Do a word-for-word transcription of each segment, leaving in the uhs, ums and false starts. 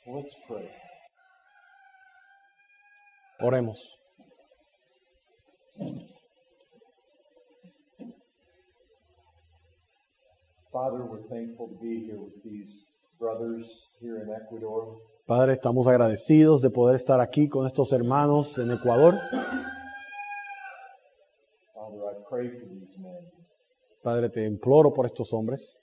Let's pray. Oremos. Father, we're thankful to be here with these brothers here in Ecuador. Padre, estamos agradecidos de poder estar aquí con estos hermanos en Ecuador. Father, I pray for these men. Padre, te imploro por estos hombres.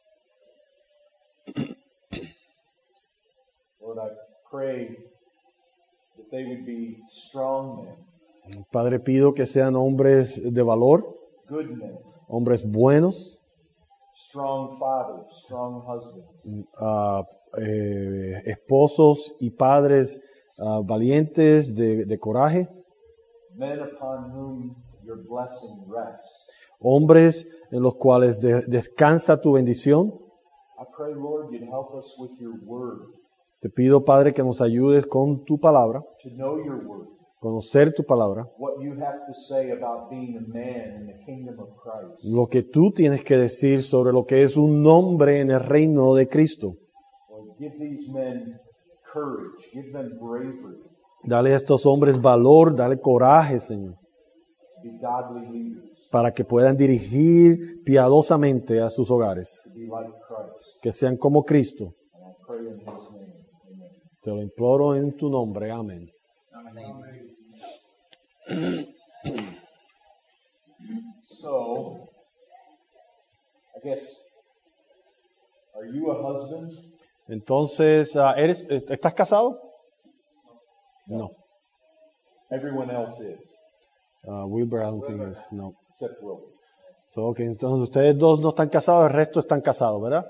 Lord, I pray that they would be strong men, Padre, pido que sean hombres de valor, good men, hombres buenos, strong fathers, strong husbands, uh, eh, esposos y padres uh, valientes, de, de coraje, men upon whom your blessing rests. hombres en los cuales de- descansa tu bendición. I pray, Lord, you'd help us with your word, Te pido, Padre, que nos ayudes con tu palabra, to know your word, conocer tu palabra, what you have to say about being a man in the kingdom of Christ. lo que tú tienes que decir sobre lo que es un hombre en el reino de Cristo. Lord, give these men courage, give them bravery, Dale a estos hombres valor, dale coraje, Señor, to be godly leaders, para que puedan dirigir piadosamente a sus hogares, to be like Christ. que sean como Cristo. And I pray in his name. Amen. Te lo imploro en tu nombre. Amén. So, I guess, are you a husband? Entonces, ah, ¿eres, ¿estás casado? No. Everyone else is, Ah, Wilbur, I don't think is, no. except Wilbur. So, okay, entonces ustedes dos no están casados, el resto están casados, ¿verdad?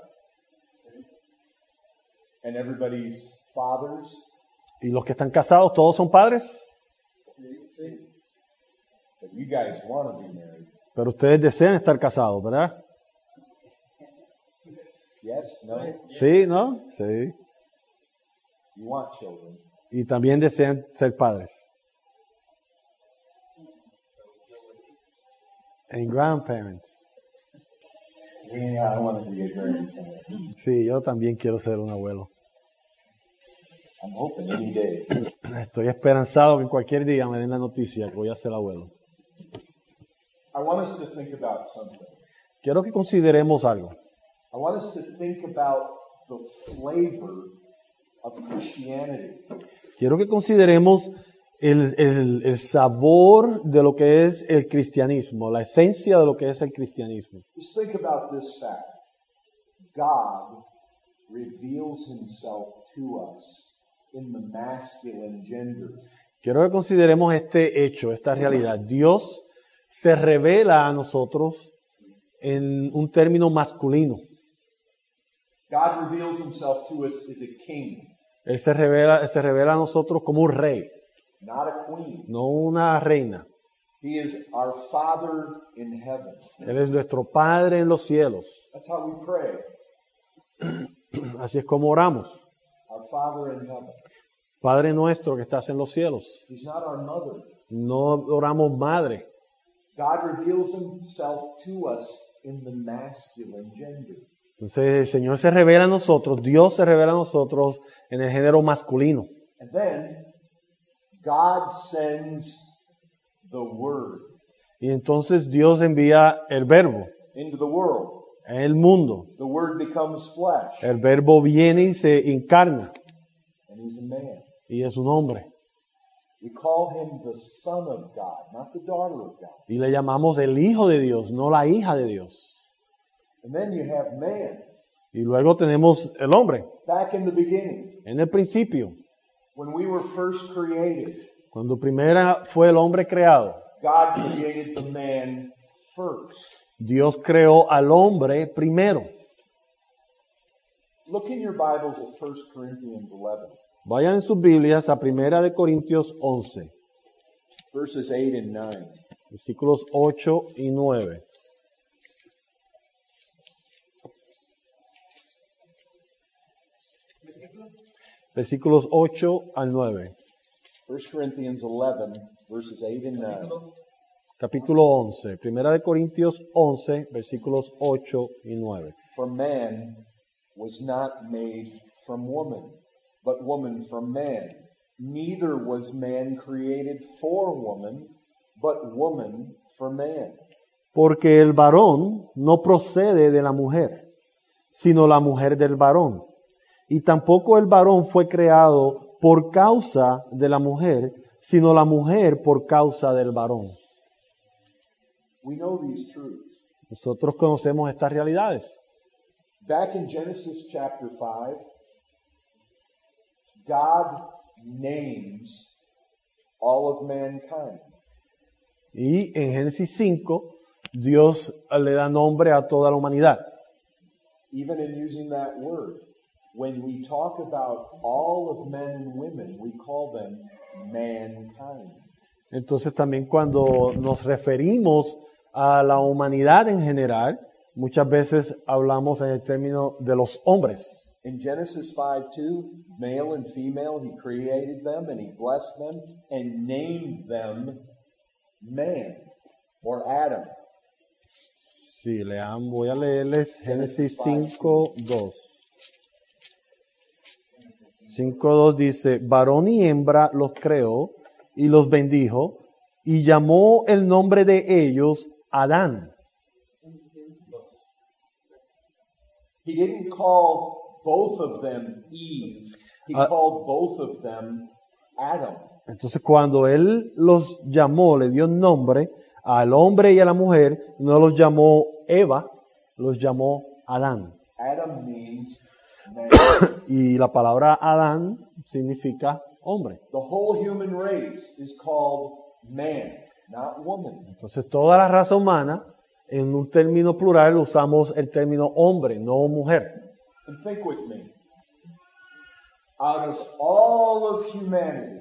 And everybody's fathers. Y los que están casados, ¿todos son padres? But you guys want to be married. Pero ustedes desean estar casados, ¿verdad? Yes? No? Sí, ¿no? Sí. You want children. Y también desean ser padres. And grandparents. Yeah, I want to be a grandparent. Sí, yo también quiero ser un abuelo. I'm hoping any day. Estoy esperanzado que cualquier día me den la noticia que voy a ser abuelo. I want us to think about something. Quiero que consideremos algo. I want us to think about the flavor of Christianity. Quiero que consideremos el, el, el sabor de lo que es el cristianismo, la esencia de lo que es el cristianismo. Just think about this fact. God reveals himself to us in the masculine gender. Quiero que consideremos este hecho, esta realidad. Dios se revela a nosotros en un término masculino. God reveals himself to us as a king, Él se revela, se revela a nosotros como un rey, not a queen. no una reina. He is our Father in heaven. Él es nuestro Padre en los cielos. That's how we pray. Así es como oramos. Our Father in heaven. Padre nuestro que estás en los cielos. He's not our mother. No oramos madre. God reveals himself to us in the masculine gender. Entonces el Señor se revela a nosotros, Dios se revela a nosotros en el género masculino. And then God sends the Word Y entonces Dios envía el verbo into the world. en el mundo. The Word becomes flesh, El verbo viene y se encarna and he's a man. y es un hombre. We call him the Son of God, not the daughter of God. Y le llamamos el Hijo de Dios, no la hija de Dios. And then you have man. Y luego tenemos el hombre. Back in the beginning, En el principio, when we were first created, cuando primero fue el hombre creado, God created the man first. Dios creó al hombre primero. Look in your Bibles at First Corinthians eleven, Vayan en sus Biblias a Primera de Corintios once, verses eight and nine. versículos ocho y nueve. Versículos ocho al nueve. First Corinthians eleven, verses eight and nine. Capítulo once. Primera de Corintios once, versículos ocho y nueve. For man was not made from woman, but woman from man. Neither was man created for woman, but woman for man. Porque el varón no procede de la mujer, sino la mujer del varón. Y tampoco el varón fue creado por causa de la mujer, sino la mujer por causa del varón. We know these truths. Nosotros conocemos estas realidades. Back in Genesis chapter five, God names all of mankind. Y en Génesis cinco, Dios le da nombre a toda la humanidad. Even in using that word, when we talk about all of men and women, we call them mankind. Entonces también cuando nos referimos a la humanidad en general, muchas veces hablamos en el término de los hombres. In Genesis five two, male and female, he created them and he blessed them and named them man or Adam. Sí, lean, voy a leerles Génesis cinco dos. cinco dos dice, varón y hembra los creó y los bendijo y llamó el nombre de ellos Adán. He didn't call both of them Eve. He Uh, called both of them Adam. Entonces cuando él los llamó, le dio nombre al hombre y a la mujer, no los llamó Eva, los llamó Adán. Adam means man. Y la palabra Adán significa hombre. The whole human race is called man, not woman. Entonces toda la raza humana, en un término plural, usamos el término hombre, no mujer. And think with me. Out of all of humanity,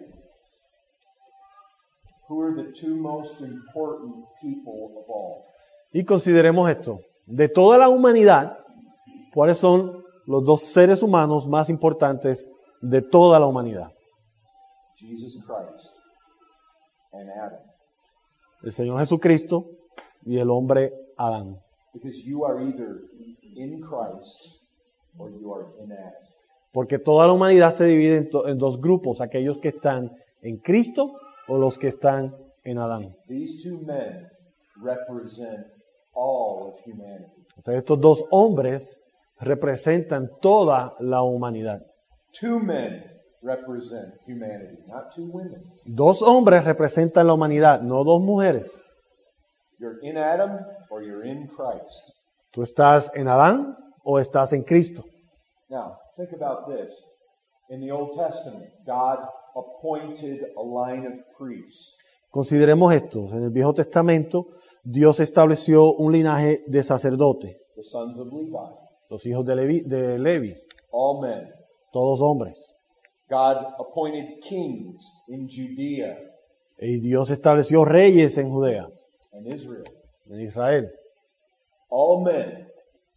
who are the two most important people of all? Y consideremos esto. De toda la humanidad, ¿cuáles son los dos seres humanos más importantes de toda la humanidad? Jesus Christ and Adam. El Señor Jesucristo y el hombre Adán. Because you are either in Christ or you are in Adam. Porque toda la humanidad se divide en, to- en dos grupos, aquellos que están en Cristo o los que están en Adán. These two men represent all of humanity. O sea, estos dos hombres representan toda la humanidad. Two men represent humanity, not two women. Dos hombres representan la humanidad, no dos mujeres. You're in Adam or you're in Christ. ¿Tú estás en Adán o estás en Cristo? Now, think about this. In the Old Testament, God appointed a line of priests. Consideremos esto. En el Viejo Testamento, Dios estableció un linaje de sacerdote, The sons of Levi, los hijos de Levi, de Levi, all men. todos hombres. God appointed kings in Judea Y Dios estableció reyes en Judea, and Israel, en Israel, all men,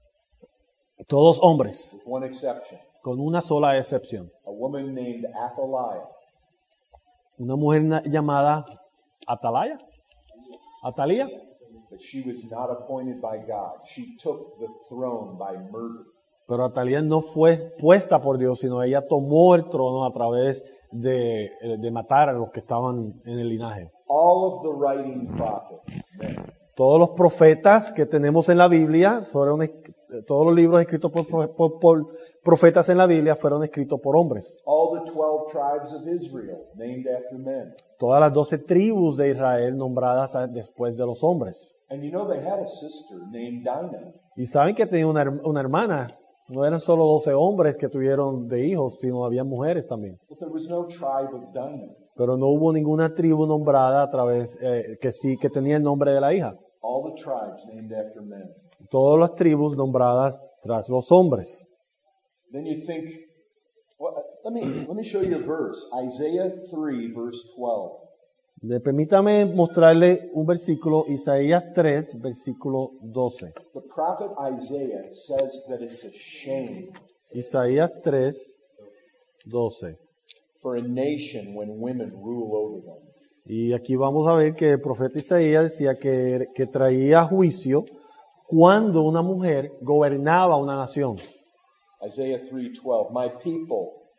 todos hombres, with one exception, con una sola excepción. a woman named Athaliah. Una mujer na- llamada Atalaya, Atalía, But she was not appointed by God. She took the throne by murder. pero Atalía no fue puesta por Dios, sino ella tomó el trono a través de, de matar a los que estaban en el linaje. All of the writing prophets, men. Todos los profetas que tenemos en la Biblia, fueron, es- todos los libros escritos por, profe- por- por profetas en la Biblia fueron escritos por hombres. All the twelve tribes of Israel, named after men. Todas las doce tribus de Israel nombradas a- después de los hombres. And you know they had a sister named Dinah. Y saben que tenía una, her- una hermana. No eran solo doce hombres que tuvieron de hijos, sino había mujeres también. But there was no tribe of Dinah. Pero no hubo ninguna tribu nombrada a través, eh, que sí, que tenía el nombre de la hija. All the tribes named after men. Todas las tribus nombradas tras los hombres. Then you think, well, let me let me show you a verse. Isaiah three, verse twelve. Le- Permítame mostrarle un versículo, Isaías tres, versículo doce. The prophet Isaiah says that it's a shame Isaías tres, doce. for a nation when women rule over them. Y aquí vamos a ver que el profeta Isaías decía que, que traía juicio cuando una mujer gobernaba una nación. Isaiah three twelve. My people,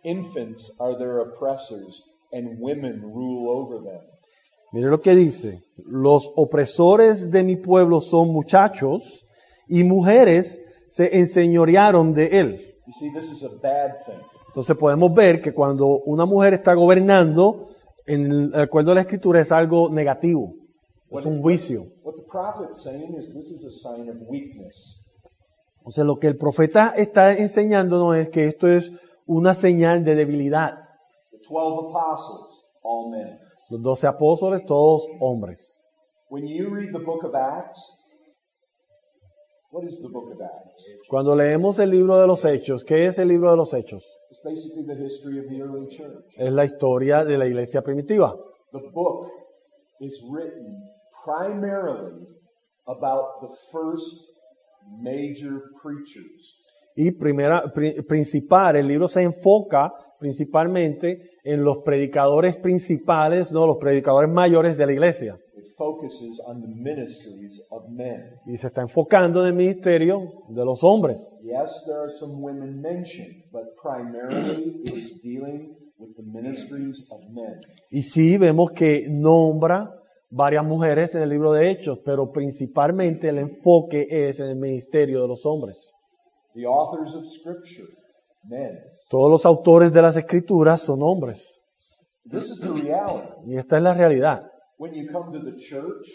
Infants are their oppressors, and women rule over them. Mire lo que dice. Los opresores de mi pueblo son muchachos y mujeres se enseñorearon de él. You see, this is a bad thing. Entonces podemos ver que cuando una mujer está gobernando, en el acuerdo de la Escritura es algo negativo. Es un juicio. What the prophet's saying is this is a sign of weakness. O sea, lo que el profeta está enseñándonos es que esto es una señal de debilidad. The twelve apostles, all men. Los doce apóstoles, todos hombres. When you read the book of Acts, what is the book of Acts? Cuando leemos el libro de los Hechos, ¿qué es el libro de los Hechos? It's basically the history of the early church. Es la historia de la iglesia primitiva. The book is written primarily about the first major preachers. Y primera, pri- principal, el libro se enfoca principalmente en los predicadores principales, no, los predicadores mayores de la iglesia. It focuses on the ministries of men. Y se está enfocando en el ministerio de los hombres. Yes, there are some women mentioned, but primarily it is dealing with the ministries of men. Y sí vemos que nombra varias mujeres en el libro de Hechos, pero principalmente el enfoque es en el ministerio de los hombres. The authors of Scripture, men. Todos los autores de las Escrituras son hombres. This is the reality. Y esta es la realidad. When you come to the church,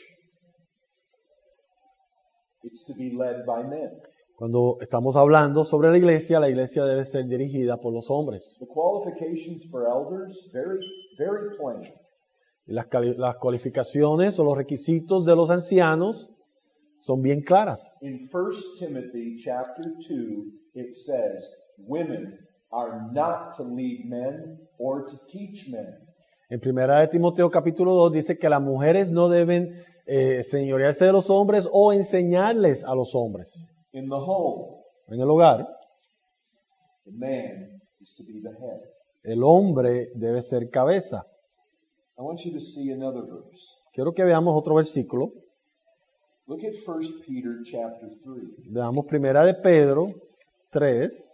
it's to be led by men. Cuando estamos hablando sobre la iglesia, la iglesia debe ser dirigida por los hombres. The qualifications for elders, very, very plain. Y las, cali- las cualificaciones o los requisitos de los ancianos son bien claras. In First Timothy chapter two, it says, women are not to lead men or to teach men. En primera de Timoteo capítulo dos dice que las mujeres no deben eh, señorearse de los hombres o enseñarles a los hombres. In the home, En el hogar, the man is to be the head. el hombre debe ser cabeza. I want you to see another verse. Quiero que veamos otro versículo. Look at First Peter chapter three. Veamos primera de Pedro tres.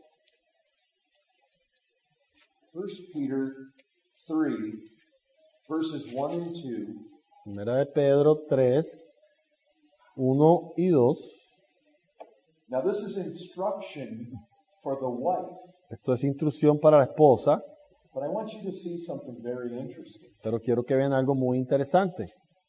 First Peter three, verses one and two. Primera de Pedro tres, uno y dos. Now this is instruction for the wife, Esto es instrucción para la esposa, but I want you to see something very interesting. pero quiero que vean algo muy interesante.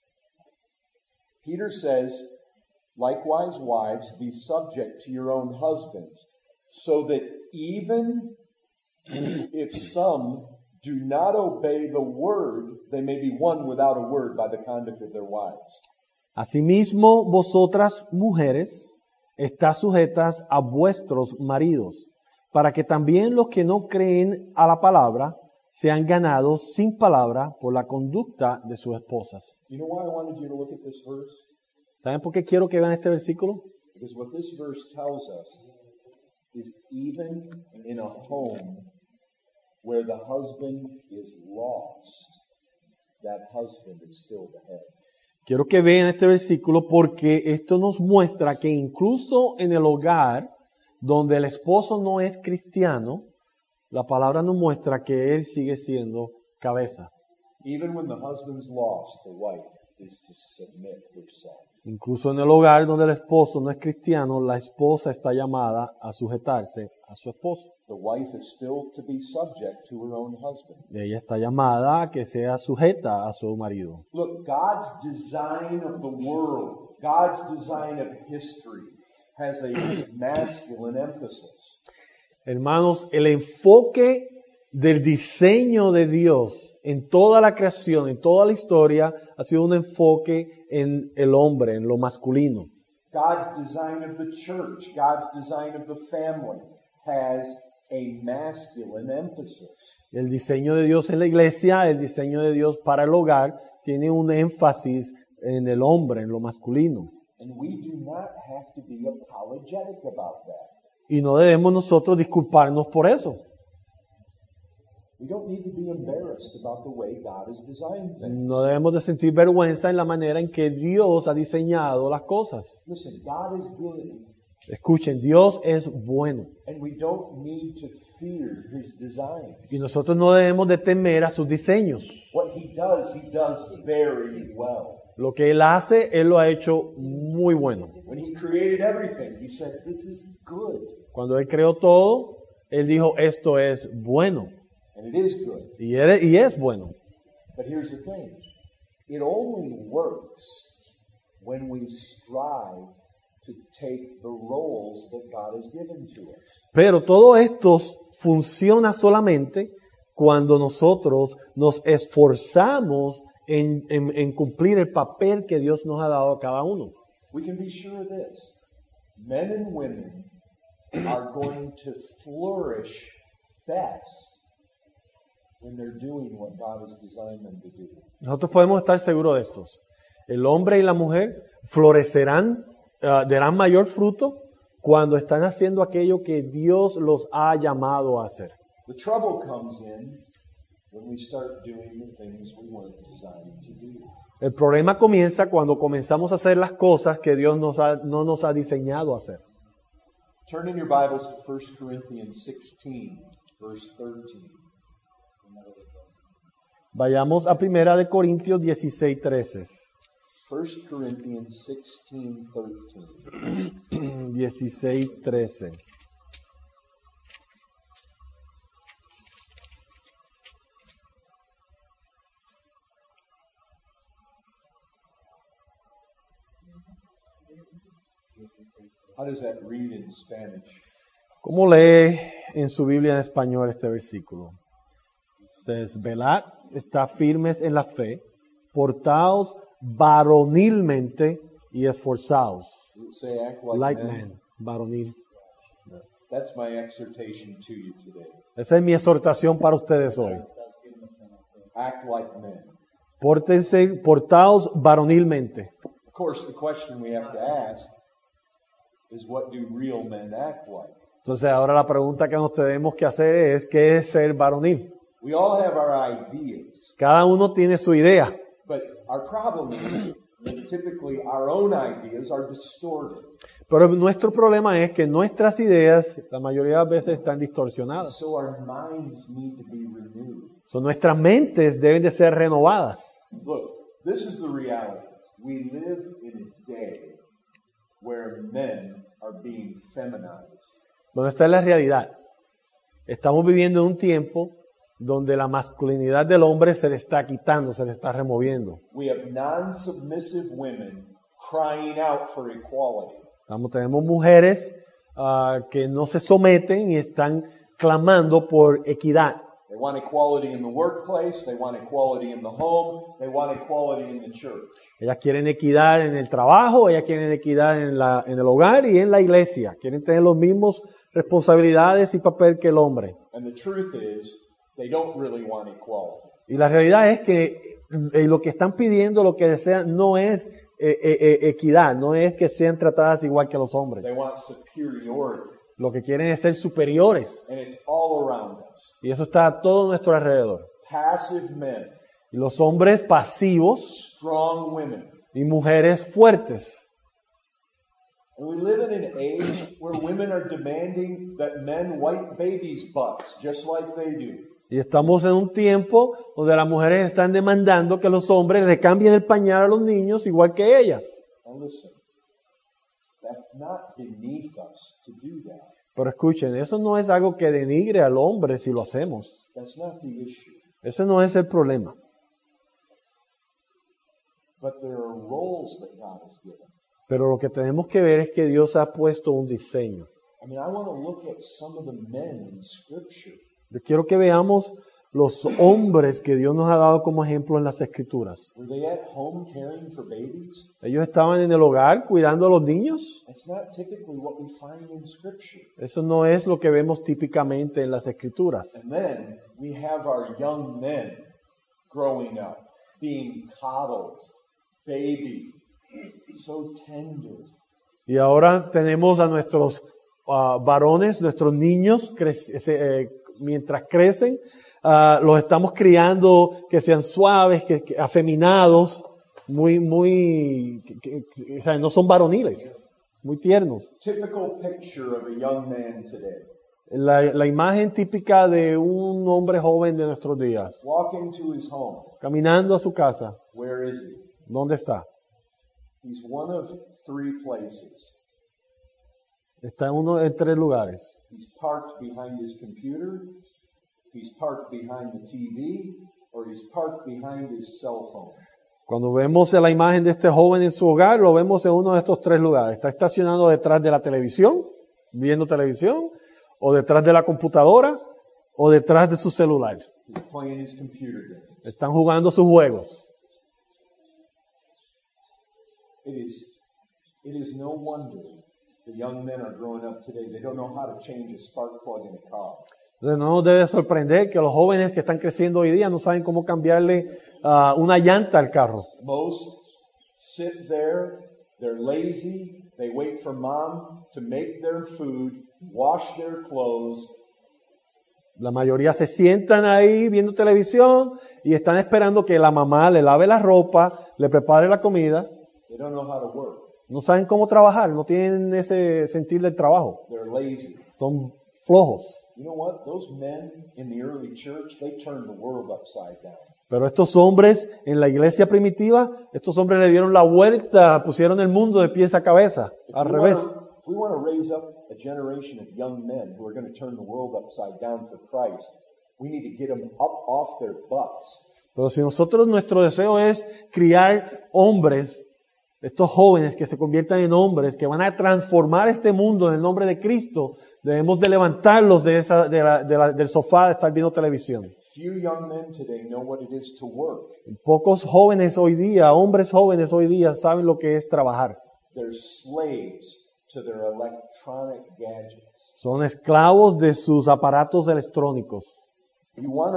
Peter says, likewise, wives, be subject to your own husbands, so that even if some do not obey the word, they may be won without a word by the conduct of their wives. Asimismo, vosotras, mujeres, estás sujetas a vuestros maridos, para que también los que no creen a la palabra sean ganados sin palabra por la conducta de sus esposas. You know why I wanted you to look at this verse? ¿Saben por qué quiero que vean este versículo? Because what this verse tells us is even in a home where the husband is lost, that husband is still the head. Quiero que vean este versículo porque esto nos muestra que incluso en el hogar donde el esposo no es cristiano, la palabra nos muestra que él sigue siendo cabeza. Even when the husband's lost, the wife is to submit herself. Incluso en el hogar donde el esposo no es cristiano, la esposa está llamada a sujetarse a su esposo. The wife is still to be subject to her own husband. Ella está llamada a que sea sujeta a su marido. Look, God's design of the world, God's design of history has a masculine emphasis. Hermanos, el enfoque del diseño de Dios en toda la creación, en toda la historia, ha sido un enfoque en el hombre, en lo masculino. God's design of the church, God's design of the family has a masculine emphasis. El diseño de Dios en la iglesia, el diseño de Dios para el hogar, tiene un énfasis en el hombre, en lo masculino. And we do not have to be apologetic about that. Y no debemos nosotros disculparnos por eso. We don't need to be embarrassed about the way God has designed things. No debemos de sentir vergüenza en la manera en que Dios ha diseñado las cosas. Listen, God is good Escuchen, Dios es bueno. And we don't need to fear his designs. Y nosotros no debemos de temer a sus diseños. What he does, he does very well. Lo que Él hace, Él lo ha hecho muy bueno. When he created everything, he said, this is good. Cuando Él creó todo, Él dijo, esto es bueno. And it is good. Y, eres, y es bueno. But here's the thing. It only works when we strive to take the roles that God has given to us. Pero todo esto funciona solamente cuando nosotros nos esforzamos en, en, en cumplir el papel que Dios nos ha dado a cada uno. We can be sure of this. Men and women are going to flourish best when they're doing what God has designed them to do. Nosotros podemos estar seguros de esto. El hombre y la mujer florecerán, uh, darán mayor fruto cuando están haciendo aquello que Dios los ha llamado a hacer. The trouble comes in when we start doing the things we weren't designed to do. El problema comienza cuando comenzamos a hacer las cosas que Dios nos ha, no nos ha diseñado a hacer. Turn in your Bibles to First Corinthians sixteen, verse thirteen. Vayamos a Primera de Corintios dieciséis, trece. First Corinthians sixteen, thirteen. dieciséis, trece. How does that read in Spanish? ¿Cómo lee en su Biblia en español este versículo? Says, velad, está firmes en la fe, portaos varonilmente y esforzados. Does it say act like, Like men? man, varonil. That's my exhortation to you today. Esa es mi exhortación para ustedes hoy. Act like men. Pórtense, portaos varonilmente. Of course, the question we have to ask is, what do real men act like? Entonces ahora la pregunta que nos tenemos que hacer es, ¿qué es ser varonil? We all have our ideas, Cada uno tiene su idea, but our problem is that typically our own ideas are distorted. pero nuestro problema es que nuestras ideas la mayoría de las veces están distorsionadas. So our minds need to be renewed. So, nuestras mentes deben de ser renovadas. Look, this is the reality. We live in a day where men are being feminized. Bueno, esta es la realidad. Estamos viviendo en un tiempo donde la masculinidad del hombre se le está quitando, se le está removiendo. We have non-submissive women crying out for equality. Estamos, tenemos mujeres uh, que no se someten y están clamando por equidad. They want equality in the workplace, they want equality in the home, they want equality in the church. Ellas quieren equidad en el trabajo, ellas quieren equidad en, la, en el hogar y en la iglesia. Quieren tener los mismos responsabilidades y papel que el hombre. And the truth is, they don't really want equality. Y la realidad es que eh, lo que están pidiendo, lo que desean, no es eh, eh, eh, equidad, no es que sean tratadas igual que los hombres. They want superiority. Lo que quieren es ser superiores. And it's all around us. Y eso está a todo nuestro alrededor. Passive men, Y los hombres pasivos strong women. y mujeres fuertes. And we live in an age where women are demanding that men wipe babies' butts just like they do. Y estamos en un tiempo donde las mujeres están demandando que los hombres le cambien el pañal a los niños igual que ellas. Now listen, that's not beneath us to do that. Pero escuchen, eso no es algo que denigre al hombre si lo hacemos. That's not the issue. Ese no es el problema. But there are roles that God has given. Pero lo que tenemos que ver es que Dios ha puesto un diseño. I mean, I want to look at some of the men in Scripture. Yo quiero que veamos los hombres que Dios nos ha dado como ejemplo en las Escrituras. Were they at home caring for babies? Ellos estaban en el hogar cuidando a los niños. That's not typically what we find in Scripture. Eso no es lo que vemos típicamente en las Escrituras. And then we have our young men growing up, being coddled, baby, so tender. Y ahora tenemos a nuestros uh, varones, nuestros niños, crece, eh, mientras crecen, uh, los estamos criando que sean suaves, que, que afeminados, muy, muy, que, que, o sea, no son varoniles. muy tiernos. Typical picture of a young man today. La, la imagen típica de un hombre joven de nuestros días, Walking to his home. caminando a su casa. Where is he? ¿Dónde está? He's one of three places. Está en uno de tres lugares. He's parked behind his computer, he's parked behind the T V, or he's parked behind his cell phone. Cuando vemos la imagen de este joven en su hogar, lo vemos en uno de estos tres lugares. Está estacionado detrás de la televisión, viendo televisión, o detrás de la computadora, o detrás de su celular. He's playing his computer games. Están jugando sus juegos. It is, it is no wonder the young men are growing up today. They don't know how to change a spark plug in a car. Entonces no nos debe sorprender que los jóvenes que están creciendo hoy día no saben cómo cambiarle uh, una llanta al carro. Most sit there, they're lazy, they wait for mom to make their food, wash their clothes. La mayoría se sientan ahí viendo televisión y están esperando que la mamá le lave la ropa, le prepare la comida. They don't know how to work. No saben cómo trabajar, no tienen ese sentir del trabajo. They're lazy. Son flojos. You know what? Those men in the early church, they turned the world upside down. Pero estos hombres en la iglesia primitiva, estos hombres le dieron la vuelta, pusieron el mundo de pies a cabeza, al If we revés. wanna- If we want to raise up a generation of young men who are going to turn the world upside down for Christ, we need to get them up off their butts. Pero si nosotros, nuestro deseo es criar hombres, estos jóvenes que se conviertan en hombres, que van a transformar este mundo en el nombre de Cristo, debemos de levantarlos de esa, de la, de la, del sofá de estar viendo televisión. Few young men today know what it is to work. Pocos jóvenes hoy día, hombres jóvenes hoy día, saben lo que es trabajar. They're slaves to their electronic gadgets. Son esclavos de sus aparatos electrónicos. You want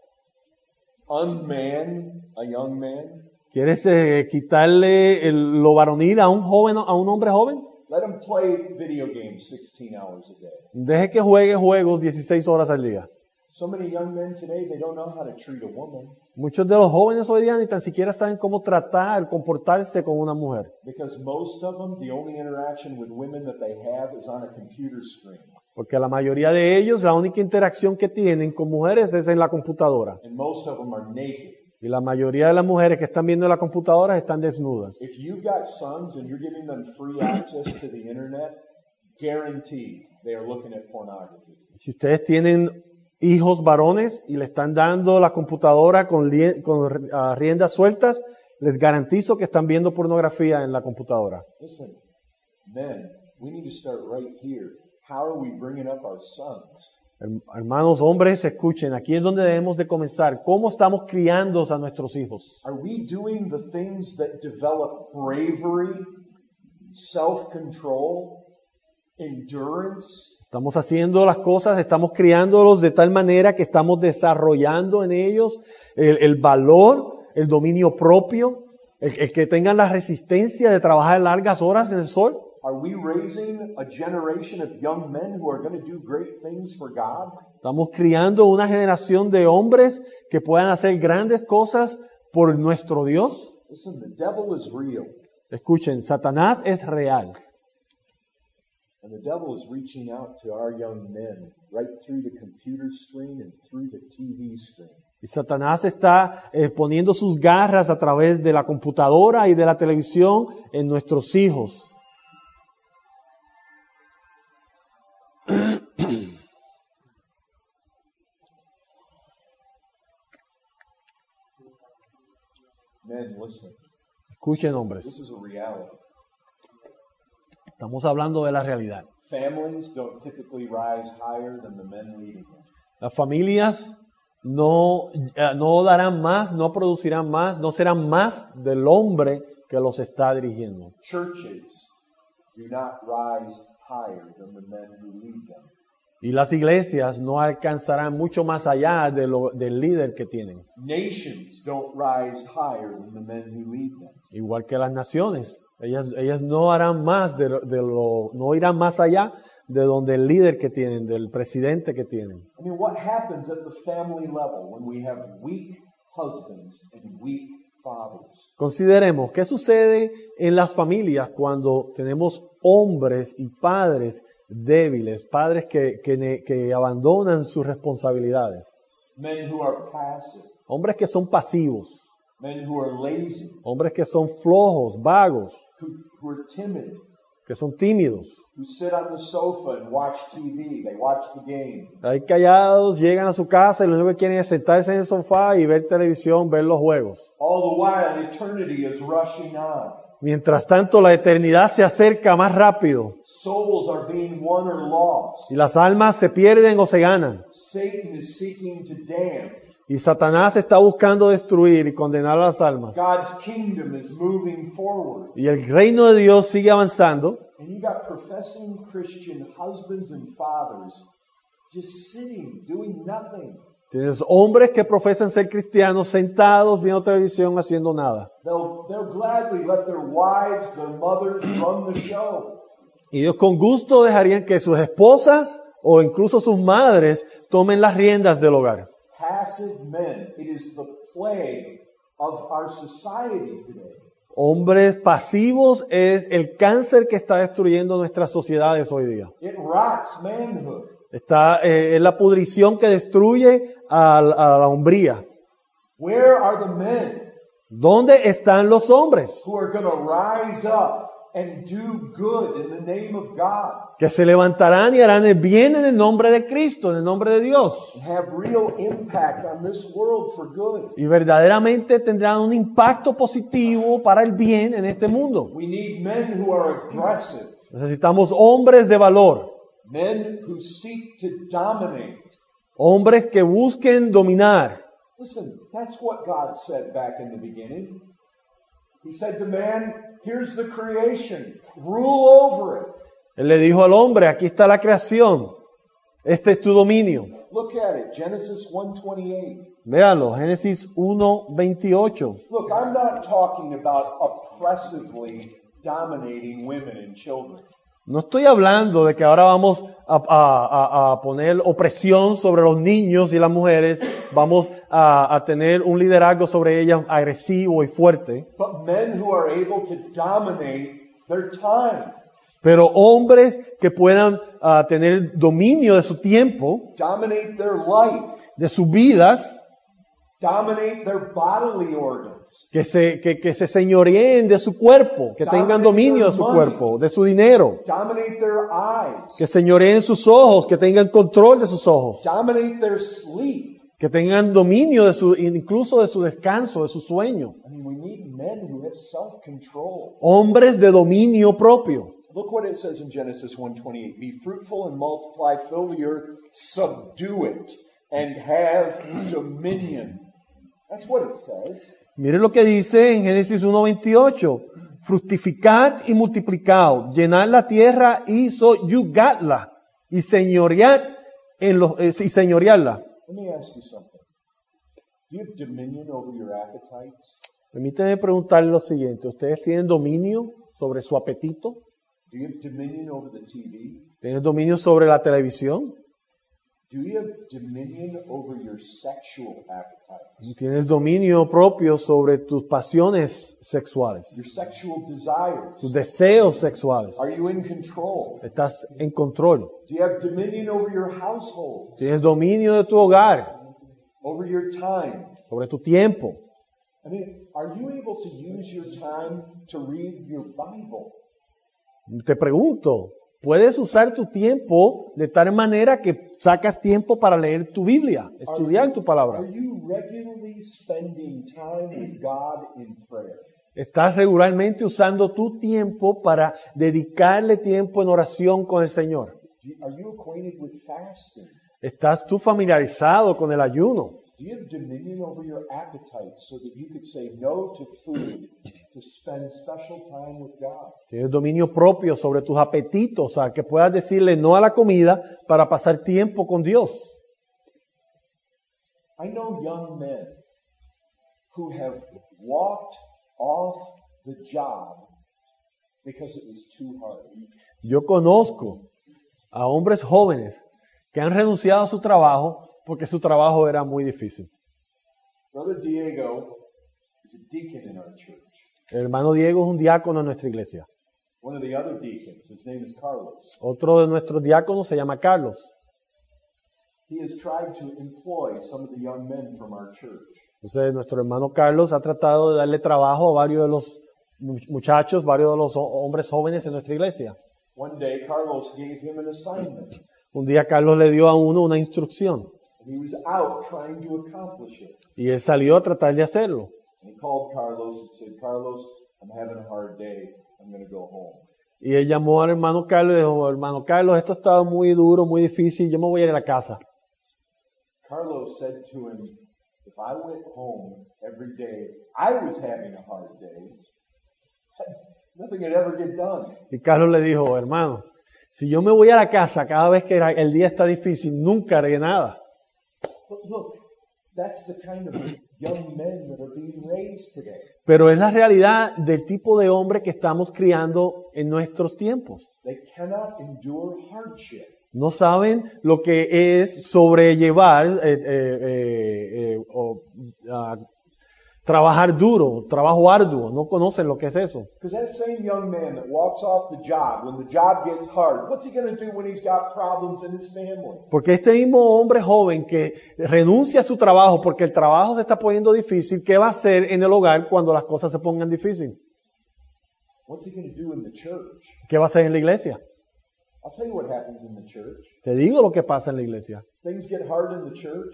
to unman a young man? ¿Quieres eh, quitarle el- lo varonil a un joven, a un hombre joven? Let him play video games sixteen hours a day. Deje que juegue juegos dieciséis horas al día. So many young men today, they don't know how to treat a woman Muchos de los jóvenes hoy día ni tan siquiera saben cómo tratar, comportarse con una mujer. because most of them, the only interaction with women that they have is on a computer screen. Porque la mayoría de ellos, la única interacción que tienen con mujeres es en la computadora. And most of them are naked. Y la mayoría de las mujeres que están viendo en la computadora están desnudas. If you've got sons and you're giving them free access to the internet, guaranteed they are looking at pornography. Si ustedes tienen hijos varones y le están dando la computadora con, lie- con uh, riendas sueltas, les garantizo que están viendo pornografía en la computadora. Listen, men, we need to start right here. How are we bringing up our sons? Herm- Hermanos hombres, escuchen, aquí es donde debemos de comenzar. ¿Cómo estamos criando a nuestros hijos? Are we doing the things that develop bravery, self-control, endurance? Estamos haciendo las cosas, estamos criándolos de tal manera que estamos desarrollando en ellos el, el valor, el dominio propio, el, el que tengan la resistencia de trabajar largas horas en el sol. Are we raising a generation of young men who are going to do great things for God? Estamos criando una generación de hombres que puedan hacer grandes cosas por nuestro Dios. Listen, the devil is real, Escuchen, Satanás es real. and the devil is reaching out to our young men right through the computer screen and through the T V screen. Y Satanás está eh, poniendo sus garras a través de la computadora y de la televisión en nuestros hijos. Men, listen, Escuchen, hombres. this is a reality. Estamos hablando de la realidad. Families don't typically rise higher than the men leading them. Las familias no, eh, no darán más, no producirán más, no serán más del hombre que los está dirigiendo. Churches do not rise higher than the men who lead them. Y las iglesias no alcanzarán mucho más allá de lo, del líder que tienen. Nations don't rise higher than the men who lead them. Igual que las naciones. Ellas, ellas no harán más de, lo- de lo, no irán más allá de donde el líder que tienen, del presidente que tienen. I mean, what happens at the family level when we have weak husbands and weak fathers? Consideremos qué sucede en las familias cuando tenemos hombres y padres débiles, padres que, que, ne- que abandonan sus responsabilidades, men who are passive, hombres que son pasivos, men who are lazy, hombres que son flojos, vagos, who, who are timid, que son tímidos. who sit on the sofa and watch T V. They watch the game. Ahí callados, llegan a su casa y lo único que quieren es sentarse en el sofá y ver televisión, ver los juegos. All the while, eternity is rushing on. Mientras tanto, la eternidad se acerca más rápido Souls are being won or lost. y las almas se pierden o se ganan. Satan is seeking to damn. Y Satanás está buscando destruir y condenar a las almas. God's kingdom is moving forward. Y el reino de Dios sigue avanzando. And you got professing Christian husbands and fathers just sitting, doing nothing. Tienes hombres que profesan ser cristianos sentados viendo televisión haciendo nada. They'll, they'll gladly let their wives, their mothers run the show. Y ellos con gusto dejarían que sus esposas o incluso sus madres tomen las riendas del hogar. Passive men, it is the plague of our society today. Hombres pasivos es el cáncer que está destruyendo nuestras sociedades hoy día. It rots manhood. Está eh, es la pudrición que destruye a, a la hombría. Where are the men ¿Dónde están los hombres who are going to rise up and do good in the name of God que se levantarán y harán el bien en el nombre de Cristo, en el nombre de Dios? and have real impact on this world for good? Y verdaderamente tendrán un impacto positivo para el bien en este mundo. We need men who are aggressive, Necesitamos hombres de valor, men who seek to dominate. hombres que busquen dominar. Listen, that's what God said back in the beginning. He said to man, here's the creation, rule over it. Él le dijo al hombre, aquí está la creación, este es tu dominio. Look at it, Genesis one twenty-eight. Véanlo, Génesis uno veintiocho. Look, I'm not talking about oppressively dominating women and children. No estoy hablando de que ahora vamos a, a- a- a poner opresión sobre los niños y las mujeres, vamos a, a tener un liderazgo sobre ellas agresivo y fuerte, But men who are able to dominate their time, pero hombres que puedan ah, tener dominio de su tiempo, dominate their life, de sus vidas, dominate their bodily organs, que se, que, que se señoreen de su cuerpo, que tengan dominio de su cuerpo, de su dinero, dominate their eyes, que señoreen sus ojos, que tengan control de sus ojos, dominate their sleep. que tengan dominio de su, incluso de su descanso, de su sueño. I mean, we need men who have self-control. Hombres de dominio propio. Look what it says in Genesis one twenty-eight. Be fruitful and multiply, fill the earth, subdue it, and have dominion. That's what it says. Mire lo que dice en Génesis uno veintiocho. Fructificad y multiplicad, llenad la tierra y soyugadla, y señoread en los, eh, y señorearla. Let me ask you something. Do you have dominion over your appetites? Permíteme preguntarle lo siguiente. ¿Ustedes tienen dominio sobre su apetito? Do you have dominion over the T V? ¿Tienen dominio sobre la televisión? Do you have dominion over your sexual appetites? ¿Tienes dominio propio sobre tus pasiones sexuales? Your sexual desires? Tus deseos sexuales. Are you in control? ¿Estás en control? Do you have dominion over your household? ¿Tienes dominio de tu hogar? Over your time? Sobre tu tiempo. I mean, are you able to use your time to read your Bible? Te pregunto, ¿puedes usar tu tiempo de tal manera que sacas tiempo para leer tu Biblia, estudiar tu palabra? Are you regularly spending time with God in prayer? ¿Estás regularmente usando tu tiempo para dedicarle tiempo en oración con el Señor? Do you- Are you acquainted with fasting? ¿Estás tú familiarizado con el ayuno? Do you have dominion over your appetites so that you could say no to food to spend special time with God? ¿Tienes dominio propio sobre tus apetitos, o sea, que puedas decirle no a la comida para pasar tiempo con Dios? I know young men who have walked off the job because it was too hard. Yo conozco a hombres jóvenes que han renunciado a su trabajo porque su trabajo era muy difícil. Brother Diego is a deacon in our church. El hermano Diego es un diácono en nuestra iglesia. One of the other deacons, his name is Carlos. Otro de nuestros diáconos se llama Carlos. He has tried to employ some of the young men from our church. Entonces, nuestro hermano Carlos ha tratado de darle trabajo a varios de los muchachos, varios de los hombres jóvenes en nuestra iglesia. One day, Carlos gave him an assignment. Un día Carlos le dio a uno una instrucción And he was out trying to accomplish it. y él salió a tratar de hacerlo. And he called Carlos and said, Carlos, I'm having a hard day. I'm going to go home. Y él llamó al hermano Carlos y dijo, hermano Carlos, esto está muy duro, muy difícil, yo me voy a ir a la casa. Carlos said to him, if I went home every day, I was having a hard day. Nothing would ever get done. Y Carlos le dijo, hermano, si yo me voy a la casa cada vez que el día está difícil, nunca haré nada. But look, that's the kind of young men that are being raised today. Pero es la realidad del tipo de hombre que estamos criando en nuestros tiempos. They cannot endure hardship. No saben lo que es sobrellevar, eh, eh, eh, eh, o, uh, trabajar duro, trabajo arduo. No conocen lo que es eso. Because that same young man that walks off the job, when the job gets hard, what's he going to do when he's got problems in his family? Porque este mismo hombre joven que renuncia a su trabajo porque el trabajo se está poniendo difícil, ¿qué va a hacer en el hogar cuando las cosas se pongan difíciles? What's he going to do in the church? ¿Qué va a hacer en la iglesia? I'll tell you what happens in the church. Te digo lo que pasa en la iglesia. Things get hard in the church,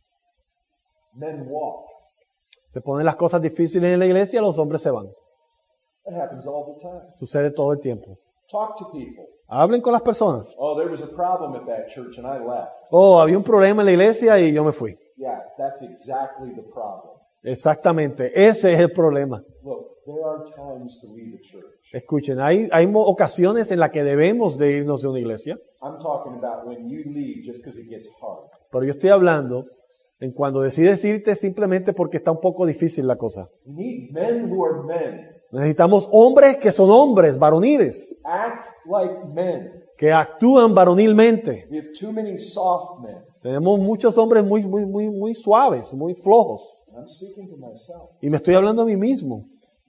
men walk. Se ponen las cosas difíciles en la iglesia, los hombres se van. That happens all the time. Sucede todo el tiempo. Talk to people. Hablen con las personas. Oh, there was a problem at that church and I left. Oh, había un problema en la iglesia y yo me fui. Yeah, that's exactly the problem. Exactamente, ese es el problema. Look, there are times to leave a church. Escuchen, hay, hay mo- ocasiones en las que debemos de irnos de una iglesia, I'm talking about when you leave just because it gets hard. pero yo estoy hablando en cuando decides irte simplemente porque está un poco difícil la cosa. We need men who are men. Necesitamos hombres que son hombres, varoniles, Act like men. que actúan varonilmente. We have too many soft men. Tenemos muchos hombres muy, muy, muy, muy suaves, muy flojos. And I'm speaking to myself. Y me estoy hablando a mí mismo.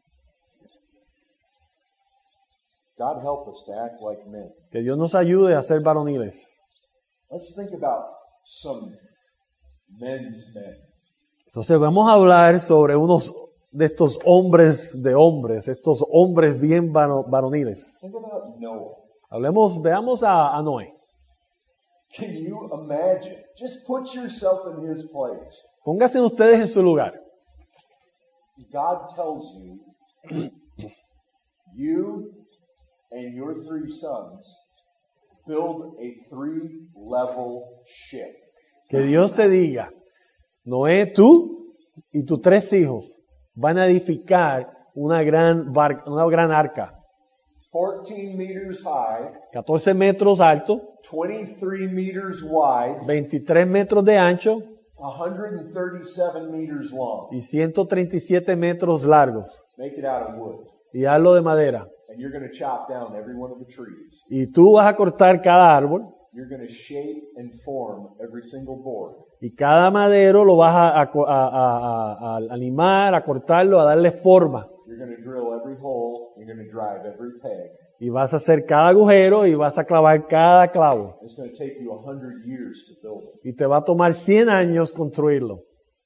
God help us to act like men. Que Dios nos ayude a ser varoniles. Let's think about some men's men. Entonces vamos a hablar sobre unos de estos hombres de hombres, estos hombres bien varo- varoniles. Think about Noah. Hablemos, veamos a, a Noé. Can you imagine? Just put yourself in his place. Pónganse ustedes en su lugar. God tells you, you and your three sons build a three-level ship. Que Dios te diga, Noé, tú y tus tres hijos van a edificar una gran barca, una gran arca, fourteen meters high, catorce metros alto, twenty-three meters wide, veintitrés metros de ancho one hundred thirty-seven meters long. y ciento treinta y siete metros largos. Make it out of wood. Y hazlo de madera. And you're going to chop down every one of the trees. Y tú vas a cortar cada árbol You're going to shape and form every single board. y cada madero lo vas a, a, a, a, a animar, a cortarlo, a darle forma. You're going to drill every hole. You're going to drive every peg. Y vas a hacer cada agujero y vas a clavar cada clavo. It's going to take you one hundred years to build it. Y te va a tomar cien años construirlo.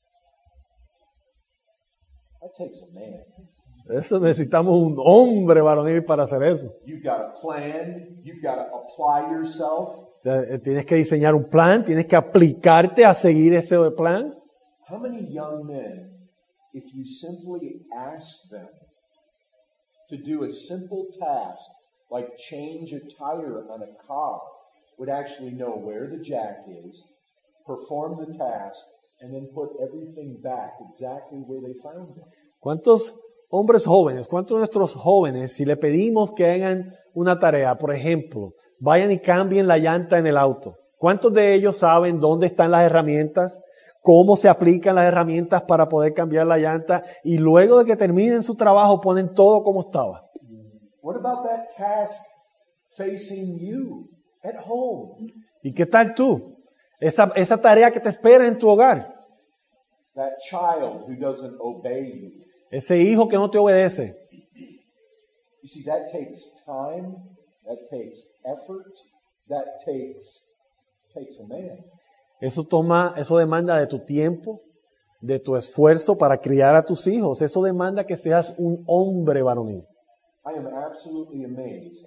That takes a man. Eso necesitamos un hombre varonil para hacer eso. You've got to plan. You've got to apply yourself. O sea, eh, tienes que diseñar un plan, tienes que aplicarte a seguir ese plan. How many young men, if you simply ask them to do a simple task like change a tire on a car, would actually know where the jack is, perform the task, and then put everything back exactly where they found it? ¿Cuántos hombres jóvenes, cuántos de nuestros jóvenes, si le pedimos que hagan una tarea, por ejemplo, vayan y cambien la llanta en el auto? ¿Cuántos de ellos saben dónde están las herramientas? ¿Cómo se aplican las herramientas para poder cambiar la llanta? Y luego de que terminen su trabajo, ponen todo como estaba. What about that task facing you at home? ¿Y qué tal tú? Esa, esa tarea que te espera en tu hogar. That child who doesn't obey you. Ese hijo que no te obedece. You see, that takes time, that takes effort, that takes takes a man. Eso toma, eso demanda de tu tiempo, de tu esfuerzo para criar a tus hijos. Eso demanda que seas un hombre varonil. I am absolutely amazed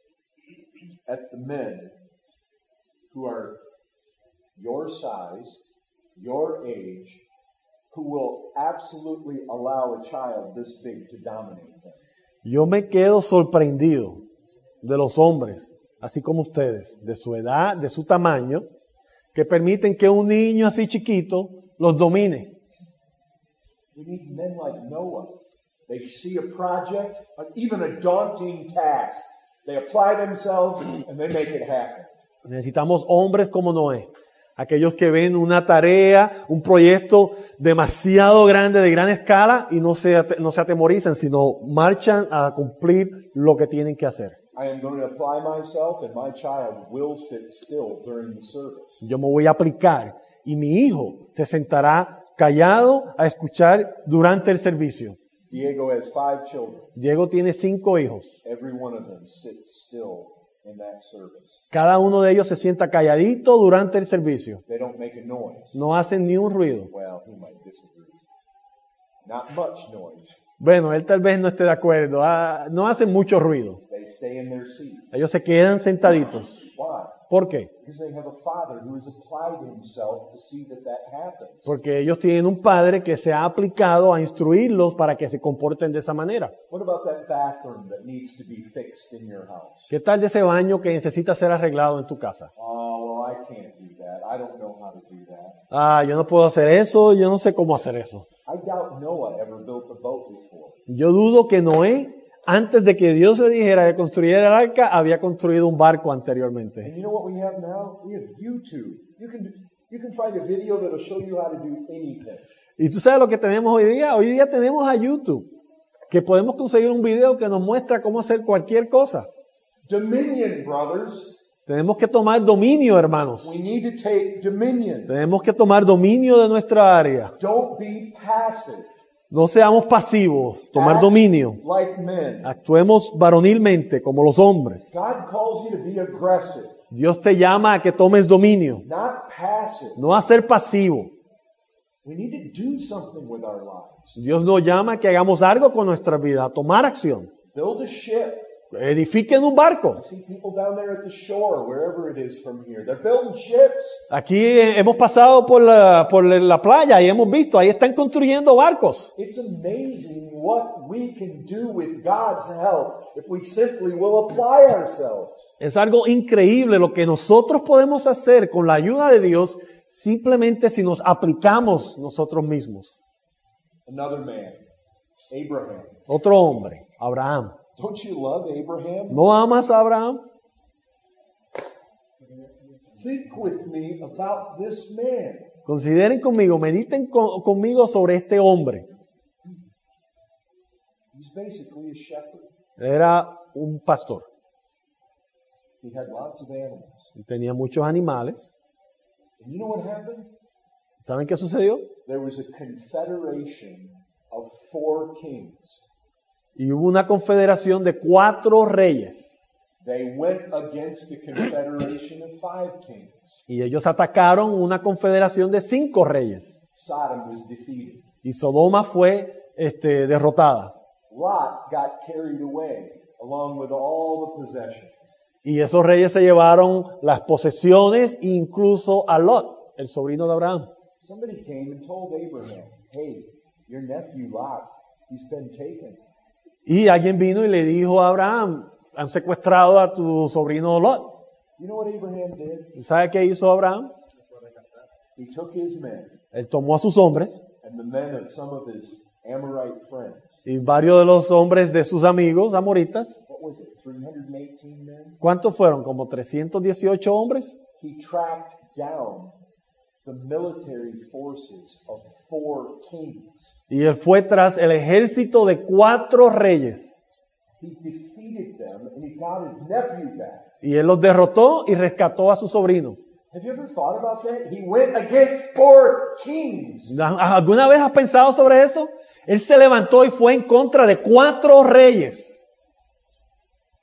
at the men who are your size, your age, who will absolutely allow a child this big to dominate them. Yo me quedo sorprendido de los hombres, así como ustedes, de su edad, de su tamaño, que permiten que un niño así chiquito los domine. We need men like Noah. They see a project, even a daunting task. They apply themselves and they make it happen. Necesitamos hombres como Noé. Aquellos que ven una tarea, un proyecto demasiado grande, de gran escala, y no se, no se atemorizan, sino marchan a cumplir lo que tienen que hacer. I am going to apply myself and my child will sit still during the service. Yo me voy a aplicar y mi hijo se sentará callado a escuchar durante el servicio. Diego has five children. Diego tiene cinco hijos. Every one of them sits still in that service. Cada uno de ellos se sienta calladito durante el servicio. They don't make a noise. No hacen ni un ruido. Well, he might disagree. Not much noise. Bueno, él tal vez no esté de acuerdo. Ah, no hacen mucho ruido. They stay in their seats. Ellos se quedan sentaditos. Why? ¿Por qué? Because they have a father who has applied himself to see that that happens. Porque ellos tienen un padre que se ha aplicado a instruirlos para que se comporten de esa manera. What about that bathroom that needs to be fixed in your house? ¿Qué tal de ese baño que necesita ser arreglado en tu casa? Oh, well, I can't do that. I don't know how to do that. Ah, yo no puedo hacer eso, yo no sé cómo hacer eso. I doubt Noah ever built a boat before. Yo dudo que Noé, antes de que Dios le dijera que construyera el arca, había construido un barco anteriormente. And you know what we have now? We have YouTube. You can you can find a video that'll show you how to do anything. ¿Y tú sabes lo que tenemos hoy día? Hoy día tenemos a YouTube, que podemos conseguir un video que nos muestra cómo hacer cualquier cosa. Dominion, brothers. Tenemos que tomar dominio, hermanos. We need to take dominion. Tenemos que tomar dominio de nuestra área. Don't be passive. No seamos pasivos, tomar dominio. Like men. Actuemos varonilmente como los hombres. God calls you to be aggressive, Dios te llama a que tomes dominio, not passive. no a ser pasivo. We need to do something with our lives. Dios nos llama a que hagamos algo con nuestra vida, a tomar acción. Build a ship. Edifiquen un barco. I see people down there at the shore, wherever it is from here. They're building ships. Aquí eh, hemos pasado por la, por la playa y hemos visto, ahí están construyendo barcos. It's amazing what we can do with God's help if we simply will apply ourselves. Es algo increíble lo que nosotros podemos hacer con la ayuda de Dios simplemente si nos aplicamos nosotros mismos. Another man, Abraham. Otro hombre, Abraham. Don't you love Abraham? ¿No amas a Abraham? Think with me about this man. Consideren conmigo, mediten con- conmigo sobre este hombre. He's basically a shepherd. Era un pastor. He had lots of animals. Y tenía muchos animales. And you know what happened? ¿Saben qué sucedió? There was a confederation of four kings. Y hubo una confederación de cuatro reyes. They went against the confederation of five kings. Y ellos atacaron una confederación de cinco reyes. Sodom was defeated. Y Sodoma fue este, derrotada. Lot got carried away along with all the possessions. Y esos reyes se llevaron las posesiones, incluso a Lot, el sobrino de Abraham. Somebody came and told Abraham, hey, your nephew Lot, he's been taken. Y alguien vino y le dijo a Abraham, han secuestrado a tu sobrino Lot. You know what Abraham did? ¿Sabe qué hizo Abraham? He took his men Él tomó a sus hombres and the men of some of his Amorite friends. y varios de los hombres de sus amigos amoritas. What was it, three hundred eighteen men? ¿Cuántos fueron? ¿Como trescientos dieciocho hombres? He tracked down the military forces of four kings. Y él fue tras el ejército de cuatro reyes. He defeated them and he got his nephew back. Y él los derrotó y rescató a su sobrino. Have you ever thought about that? He went against four kings. ¿Alguna vez has pensado sobre eso? Él se levantó y fue en contra de cuatro reyes.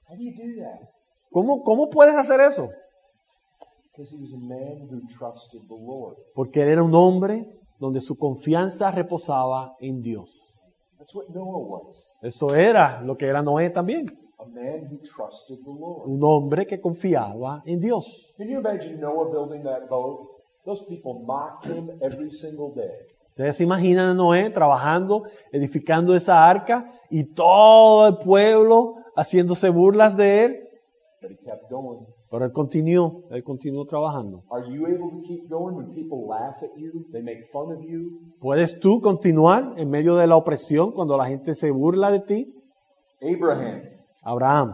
How do you do that? ¿Cómo, cómo puedes hacer eso? Because he was a man who trusted the Lord. Porque él era un hombre donde su confianza reposaba en Dios. That's what Noah was. Eso era lo que era Noé también. A man who trusted the Lord. Un hombre que confiaba en Dios. Can you imagine Noah building that boat? Those people mocked him every single day. Ustedes se imaginan a Noé trabajando, edificando esa arca y todo el pueblo haciéndose burlas de él. But he kept going. Pero él continuó, él continuó trabajando. Are you able to keep going when people laugh at you? They make fun of you? ¿Puedes tú continuar en medio de la opresión cuando la gente se burla de ti? Abraham. Abraham.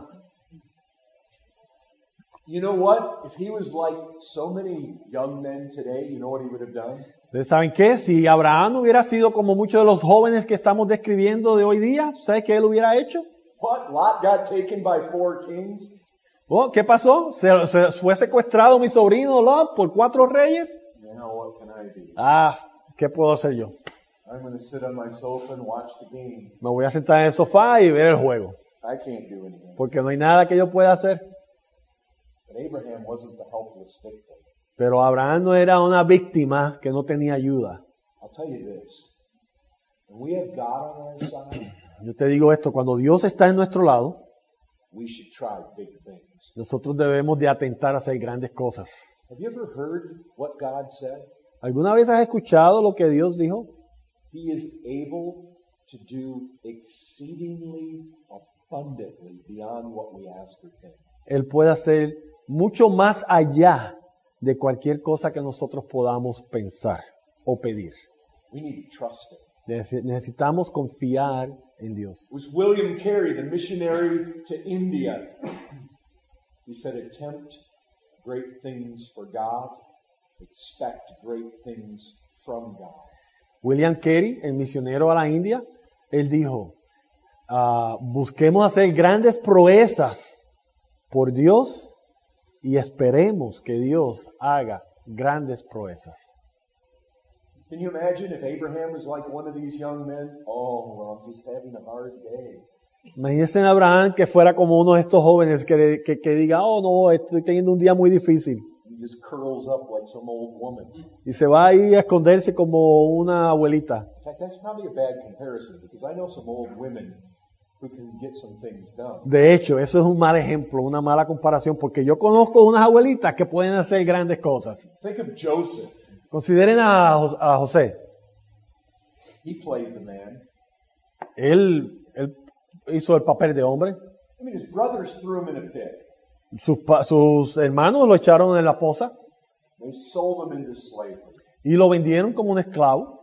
You know what? If he was like so many young men today, you know what he would have done? ¿Ustedes saben qué? Si Abraham hubiera sido como muchos de los jóvenes que estamos describiendo de hoy día, ¿sabes qué él hubiera hecho? What? Lot got taken by four kings? Oh, ¿qué pasó? ¿Se, se fue secuestrado mi sobrino Lot por cuatro reyes? Now what can I do? Ah, ¿qué puedo hacer yo? I'm going to sit on my sofa and watch the game. Me voy a sentar en el sofá y ver el juego, I can't do anything. porque no hay nada que yo pueda hacer. But Abraham wasn't the helpless victim. Pero Abraham no era una víctima que no tenía ayuda. I'll tell you this. When we have God on our side, Yo te digo esto, cuando Dios está en nuestro lado, we should try big things. nosotros debemos de atentar a hacer grandes cosas. Have you ever heard what God said? ¿Alguna vez has escuchado lo que Dios dijo? He is able to do exceedingly abundantly beyond what we ask or think. Él puede hacer mucho más allá de cualquier cosa que nosotros podamos pensar o pedir. We need to trust Him. Nece- Necesitamos confiar en Dios. It was William Carey, the missionary to India. He said, attempt great things for God, expect great things from God. William Carey, el misionero a la India, él dijo, ah, busquemos hacer grandes proezas por Dios y esperemos que Dios haga grandes proezas. Can you imagine if Abraham was like one of these young men? Oh, well, I'm just having a hard day. Imagínense en Abraham que fuera como uno de estos jóvenes que, que, que diga, oh no, estoy teniendo un día muy difícil. He just curls up like some old woman. Y se va ahí a esconderse como una abuelita. In fact, that's probably a bad comparison because I know some old women who can get some things done. De hecho, eso es un mal ejemplo, una mala comparación, porque yo conozco unas abuelitas que pueden hacer grandes cosas. Think of Joseph. Consideren a, Jos- a José. He played the man. Él, él hizo el papel de hombre. I mean, his brothers threw him in a pit. Sus, pa- sus hermanos lo echaron en la poza They sold him into slavery. y lo vendieron como un esclavo.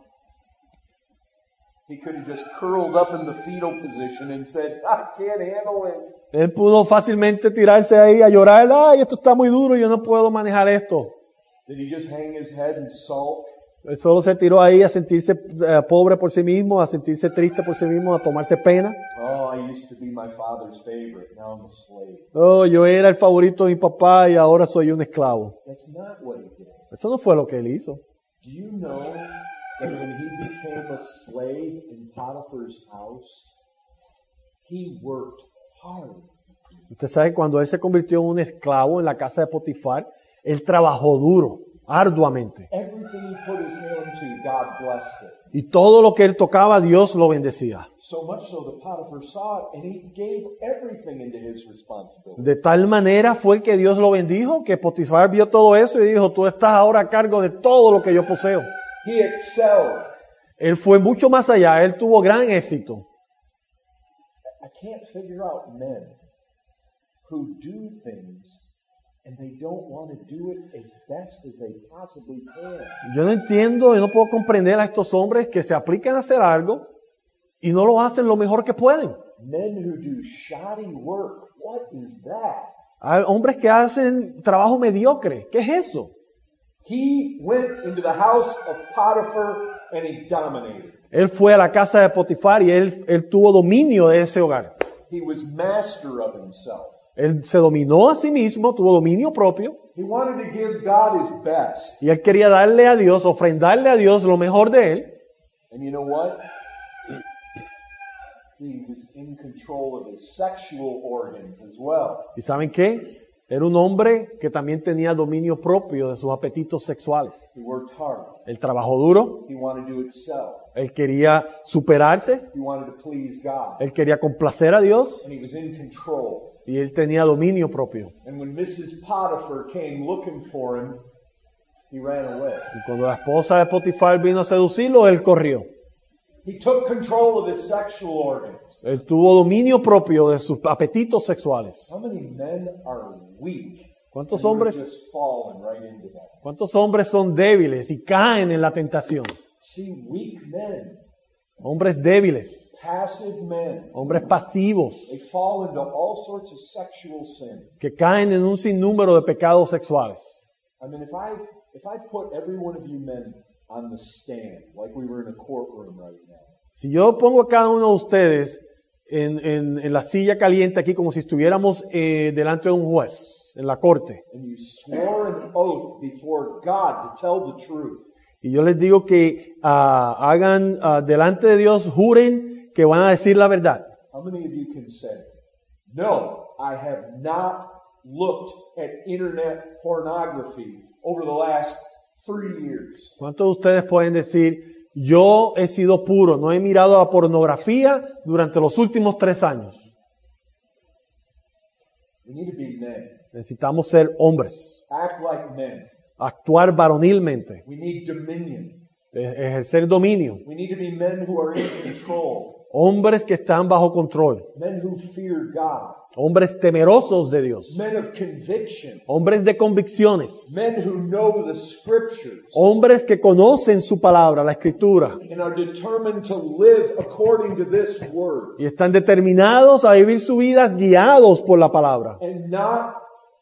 He could have just curled up in the fetal position and said, I can't handle this. Él pudo fácilmente tirarse ahí a llorar. Ay, esto está muy duro, yo no puedo manejar esto. Did he just hang his head and sulk? Él solo se tiró ahí a sentirse eh, pobre por sí mismo, a sentirse triste por sí mismo, a tomarse pena. Oh, I used to be my father's favorite. Now I'm a slave. Oh, yo era el favorito de mi papá y ahora soy un esclavo. That's not what he did. Eso no fue lo que él hizo. Do you know that when he became a slave in Potiphar's house, he worked hard? Usted sabe, cuando él se convirtió en un esclavo en la casa de Potifar, él trabajó duro, arduamente. Everything he put his hand to, God blessed it. Y todo lo que él tocaba, Dios lo bendecía. So much so that Potiphar saw it and he gave everything into his responsibility. De tal manera fue que Dios lo bendijo, que Potifar vio todo eso y dijo, tú estás ahora a cargo de todo lo que yo poseo. He excelled. Él fue mucho más allá, él tuvo gran éxito. I can't figure out men who do things and they don't want to do it as best as they possibly can. Yo no entiendo, yo no puedo comprender a estos hombres que se aplican a hacer algo y no lo hacen lo mejor que pueden. Men who do shoddy work. What is that? Hay hombres que hacen trabajo mediocre. ¿Qué es eso? He went into the house of Potiphar and he dominated. Él fue a la casa de Potifar y él, él tuvo dominio de ese hogar. He was master of himself. Él se dominó a sí mismo, tuvo dominio propio He wanted to give God his best. y él quería darle a Dios, ofrendarle a Dios lo mejor de él. And you know what? he was in control of his sexual organs as well. ¿Y saben qué? Era un hombre que también tenía dominio propio de sus apetitos sexuales. He worked hard. Él trabajó duro, He wanted to excel. él quería superarse, He wanted to please God. él quería complacer a Dios And he was in control. y él tenía dominio propio. And when Missus Potiphar came looking for him, he ran away. Y cuando la esposa de Potifar vino a seducirlo, él corrió. He took control of his sexual organs. Él tuvo dominio propio de sus apetitos sexuales. How many men are weak? ¿Cuántos and we're hombres? just falling right into that. ¿Cuántos hombres son débiles y caen en la tentación? See, weak men, Hombres débiles, passive men, hombres pasivos, they fall into all sorts of sexual sin. que caen en un sinnúmero de pecados sexuales. I mean, if I if I put every one of you men on the stand, like we were in a courtroom right now, Si yo pongo a cada uno de ustedes en, en, en la silla caliente aquí como si estuviéramos eh, delante de un juez, en la corte, and you swore an oath before God to tell the truth, y yo les digo que ah, hagan ah, delante de Dios, juren que van a decir la verdad. how many of you can say, no, I have not looked at internet pornography over the last three years? ¿Cuántos de ustedes pueden decir, yo he sido puro, no he mirado la pornografía durante los últimos tres años? We need to be men. Necesitamos ser hombres, Act like men. actuar varonilmente, We need dominion. e- ejercer dominio. We need to be men who are in control. Hombres que están bajo control, Men who fear God. hombres temerosos de Dios, Men of conviction. hombres de convicciones, Men who know the scriptures hombres que conocen su palabra, la escritura, and are determined to live according to this word y están determinados a vivir sus vidas guiados por la palabra and not,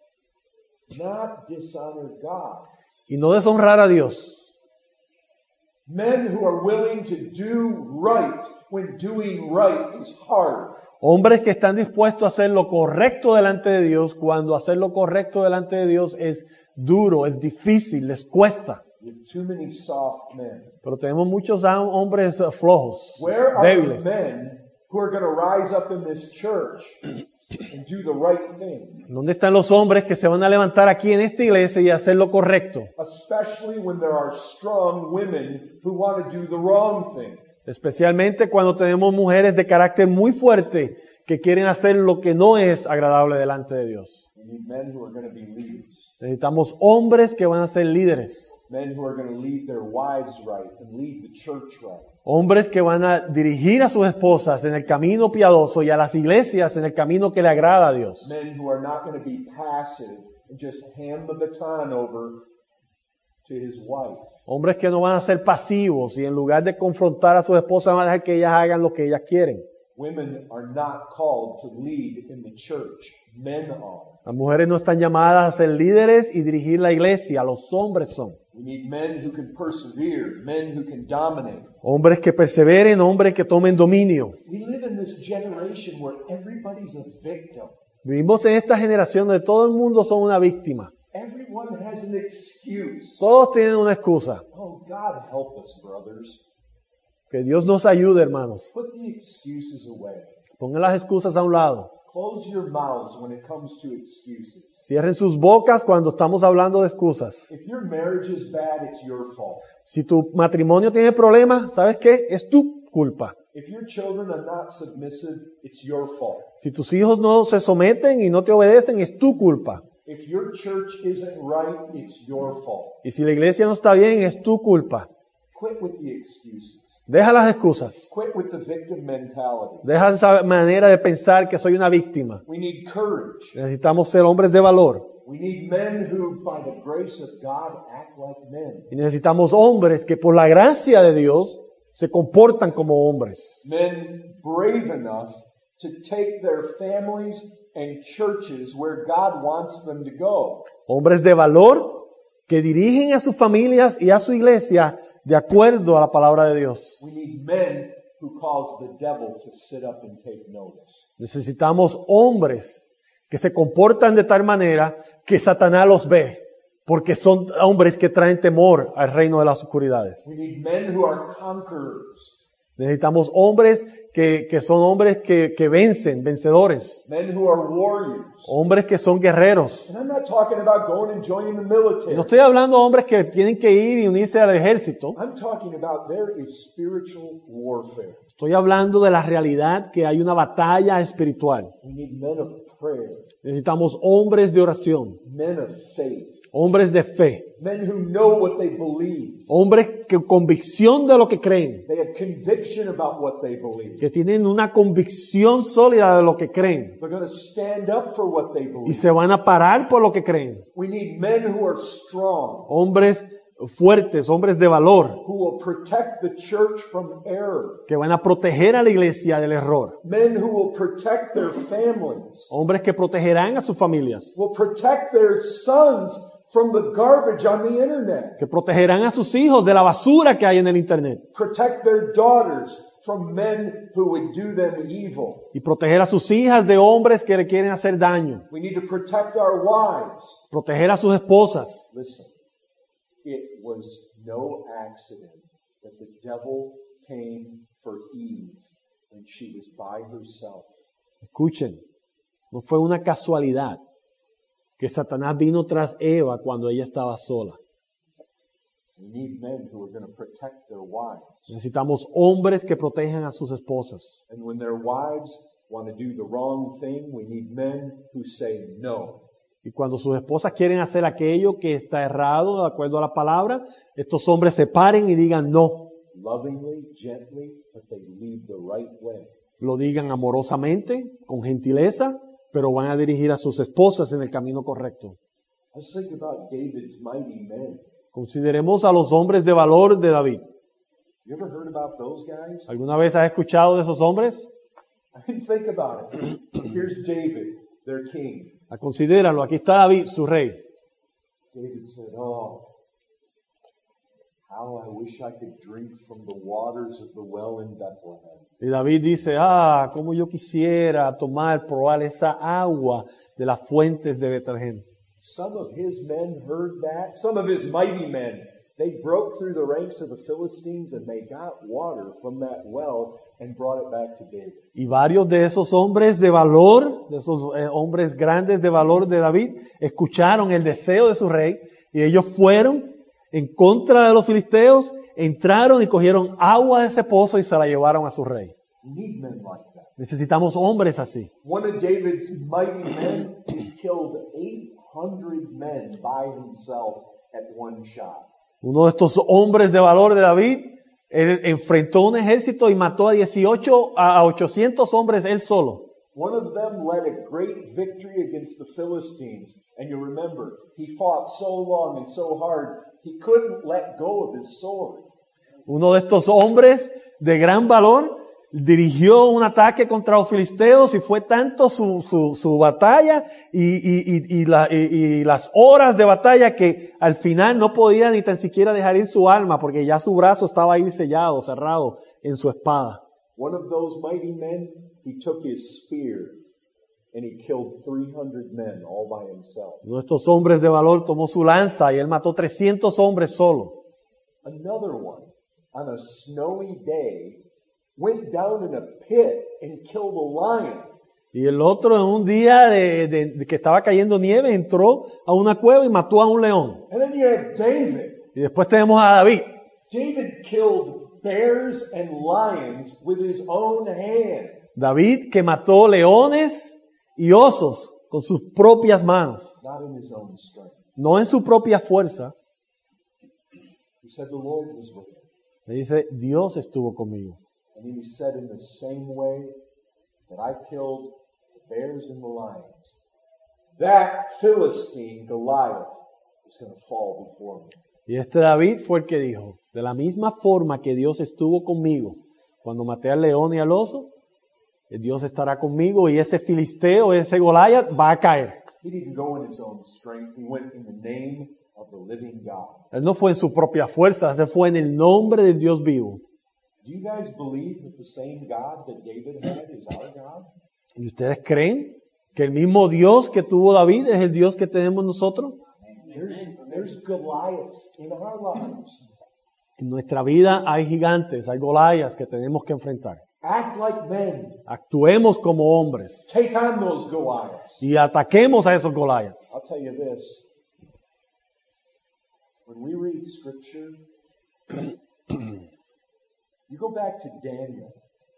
not dishonor God. y no deshonrar a Dios. Men who are willing to do right when doing right is hard. Hombres que están dispuestos a hacer lo correcto delante de Dios cuando hacer lo correcto delante de Dios es duro, es difícil, les cuesta. We have too many soft men. Pero tenemos muchos hom- hombres eh, flojos, Where are the débiles. men who are going to rise up in this church and do the right thing? ¿Dónde están los hombres que se van a levantar aquí en esta iglesia y hacer lo correcto? Especially when there are strong women who want to do the wrong thing. Especialmente cuando tenemos mujeres de carácter muy fuerte que quieren hacer lo que no es agradable delante de Dios. We need men who are going to be leaders. Necesitamos hombres que van a ser líderes. Men who are going to lead their wives right and lead the church right. Hombres que van a dirigir a sus esposas en el camino piadoso y a las iglesias en el camino que le agrada a Dios. Men who are not going to be passive and just hand the baton over to his wife. Hombres que no van a ser pasivos y en lugar de confrontar a sus esposas van a dejar que ellas hagan lo que ellas quieren. Women are not called to lead in the church. Men are. Las mujeres no están llamadas a ser líderes y dirigir la iglesia, los hombres son. We need men who can persevere, men who can dominate. Hombres que perseveren, hombres que tomen dominio. We live in this generation where everybody's a victim. Vivimos en esta generación donde todo el mundo son una víctima. Everyone has an excuse. Todos tienen una excusa. Oh, God help us, brothers. Que Dios nos ayude, hermanos. Put the excuses away. Pongan las excusas a un lado. Close your mouths when it comes to excuses. Cierren sus bocas cuando estamos hablando de excusas. If your marriage is bad, it's your fault. Si tu matrimonio tiene problemas, ¿sabes qué? Es tu culpa. If your children are not submissive, it's your fault. Si tus hijos no se someten y no te obedecen, es tu culpa. If your church isn't right, it's your fault. Y si la iglesia no está bien, es tu culpa. Quit with the excuses. Deja las excusas. Quit with the victim mentality. Deja esa manera de pensar que soy una víctima. We need courage. Necesitamos ser hombres de valor. We need men who, by the grace of God, act like men. Y necesitamos hombres que por la gracia de Dios se comportan como hombres. Men brave enough to take their families and churches where God wants them to go. Hombres de valor que dirigen a sus familias y a su iglesia de acuerdo a la palabra de Dios. We need men who cause the devil to sit up and take notice. Necesitamos hombres que se comportan de tal manera que Satanás los ve, porque son hombres que traen temor al reino de las oscuridades. We need men who are conquerors. Necesitamos hombres que, que son hombres que, que vencen, vencedores. Men who are warriors. Hombres que son guerreros. And I'm not talking about going and joining the military. No estoy hablando de hombres que tienen que ir y unirse al ejército. I'm talking about there is spiritual warfare. Estoy hablando de la realidad que hay una batalla espiritual. We need men of prayer, Necesitamos hombres de oración, men of faith, hombres de fe, men who know what they believe. hombres que convicción de lo que creen, They have conviction about what they believe. que tienen una convicción sólida de lo que creen They're going to stand up for what they y believe. se van a parar por lo que creen. We need men who are strong, Hombres fuertes, hombres de valor, who will protect the church from error. que van a proteger a la iglesia del error. Men who will protect their families, Hombres que protegerán a sus familias, will protect their sons from the garbage on the internet, que protegerán a sus hijos de la basura que hay en el internet protect their daughters from men who would do them evil. y proteger a sus hijas de hombres que le quieren hacer daño, We need to protect our wives. proteger a sus esposas. Listen, it was no accident that the devil came for Eve when she was by herself. Escuchen, no fue una casualidad que Satanás vino tras Eva cuando ella estaba sola. We need men who are going to protect their wives. Necesitamos hombres que protejan a sus esposas. And when their wives want to do the wrong thing, we need men who say no. Y cuando sus esposas quieren hacer aquello que está errado, de acuerdo a la palabra, estos hombres se paren y digan no. Lovingly, gently, but they lead the right way. Lo digan amorosamente, con gentileza, pero van a dirigir a sus esposas en el camino correcto. Let's think about David's mighty men. Consideremos a los hombres de valor de David. You ever heard about those guys? ¿Alguna vez has escuchado de esos hombres? I mean, think about it. Here's David, their king. Ah, considéralo, aquí está David, su rey. David said, oh, how I wish I could drink from the waters of the well in Bethlehem. Y David dice, ah, cómo yo quisiera tomar, probar esa agua de las fuentes de Betlehem. Some of his men heard that. Some of his mighty men. They broke through the ranks of the Philistines and they got water from that well and brought it back to David. Y varios de esos hombres de valor, de esos eh, hombres grandes de valor de David, escucharon el deseo de su rey y ellos fueron en contra de los filisteos, entraron y cogieron agua de ese pozo y se la llevaron a su rey. We need men like that. Necesitamos hombres así. One of David's mighty men, he killed eight hundred men by himself at one shot. Uno de estos hombres de valor de David, él enfrentó un ejército y mató a dieciocho, a ochocientos hombres él solo. One of them led a great victory against the Philistines. And you remember, he fought so long and so hard, he couldn't let go of his sword. Uno de estos hombres de gran valor dirigió un ataque contra los filisteos y fue tanto su, su, su batalla y, y, y, y, la, y, y las horas de batalla que al final no podía ni tan siquiera dejar ir su alma porque ya su brazo estaba ahí sellado, cerrado en su espada. One of those mighty men, he took his spear and he killed three hundred men all by himself. Uno de estos hombres de valor tomó su lanza y él mató trescientos hombres solo. Another one, on a snowy day, went down in a pit and killed a lion. Y el otro en un día de, de, de que estaba cayendo nieve entró a una cueva y mató a un león. And then you have David. Y después tenemos a David. David killed bears and lions with his own hand. David que mató leones y osos con sus propias manos, Not in his own strength. no en su propia fuerza. He said the Lord was with him. Le dice, Dios estuvo conmigo. And he said in the same way that I killed the bears and the lions, that Philistine Goliath is going to fall before me. Y este David fue el que dijo, de la misma forma que Dios estuvo conmigo cuando maté al león y al oso, Dios estará conmigo y ese filisteo, ese Goliat va a caer. He didn't go in his own strength. He went in the name of the living God. Él no fue en su propia fuerza, se fue en el nombre del Dios vivo. Do you guys believe that the same God that David had is our God? ¿Y ustedes creen que el mismo Dios que tuvo David es el Dios que tenemos nosotros? There's, there's Goliaths in our lives. En nuestra vida hay gigantes, hay Goliaths que tenemos que enfrentar. Act like men. Actuemos como hombres Take on those Goliaths. y ataquemos a esos Goliaths. I'll tell you this. When we read Scripture, you go back to Daniel.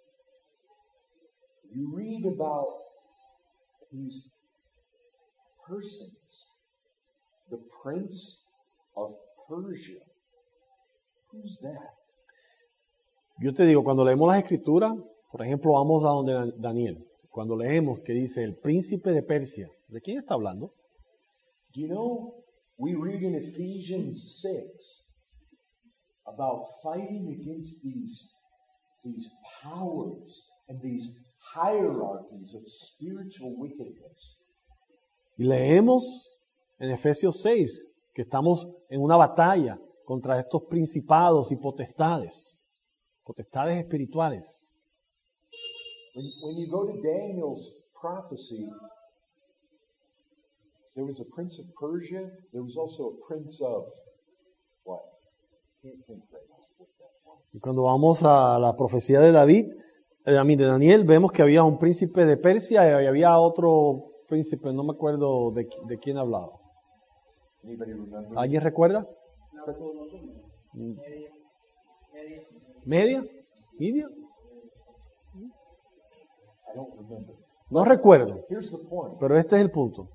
You read about these persons. The prince of Persia. Who's that? Yo te digo, cuando leemos las escrituras, por ejemplo, vamos a donde Daniel. Cuando leemos que dice el príncipe de Persia, ¿de quién está hablando? Do you know, we read in Ephesians six about fighting against these, these powers and these hierarchies of spiritual wickedness. Y leemos en Efesios seis que estamos en una batalla contra estos principados y potestades, potestades espirituales. When, when you go to Daniel's prophecy, there was a prince of Persia. There was also a prince of what? Can't think right now what that was. Y cuando vamos a la profecía de David, eh, a mí de Daniel, vemos que había un príncipe de Persia y había otro príncipe, no me acuerdo de, de quién hablaba. Anybody remember? ¿Alguien recuerda? ¿Media? ¿Media? I don't remember. No recuerdo, Here's the point. pero este es el punto.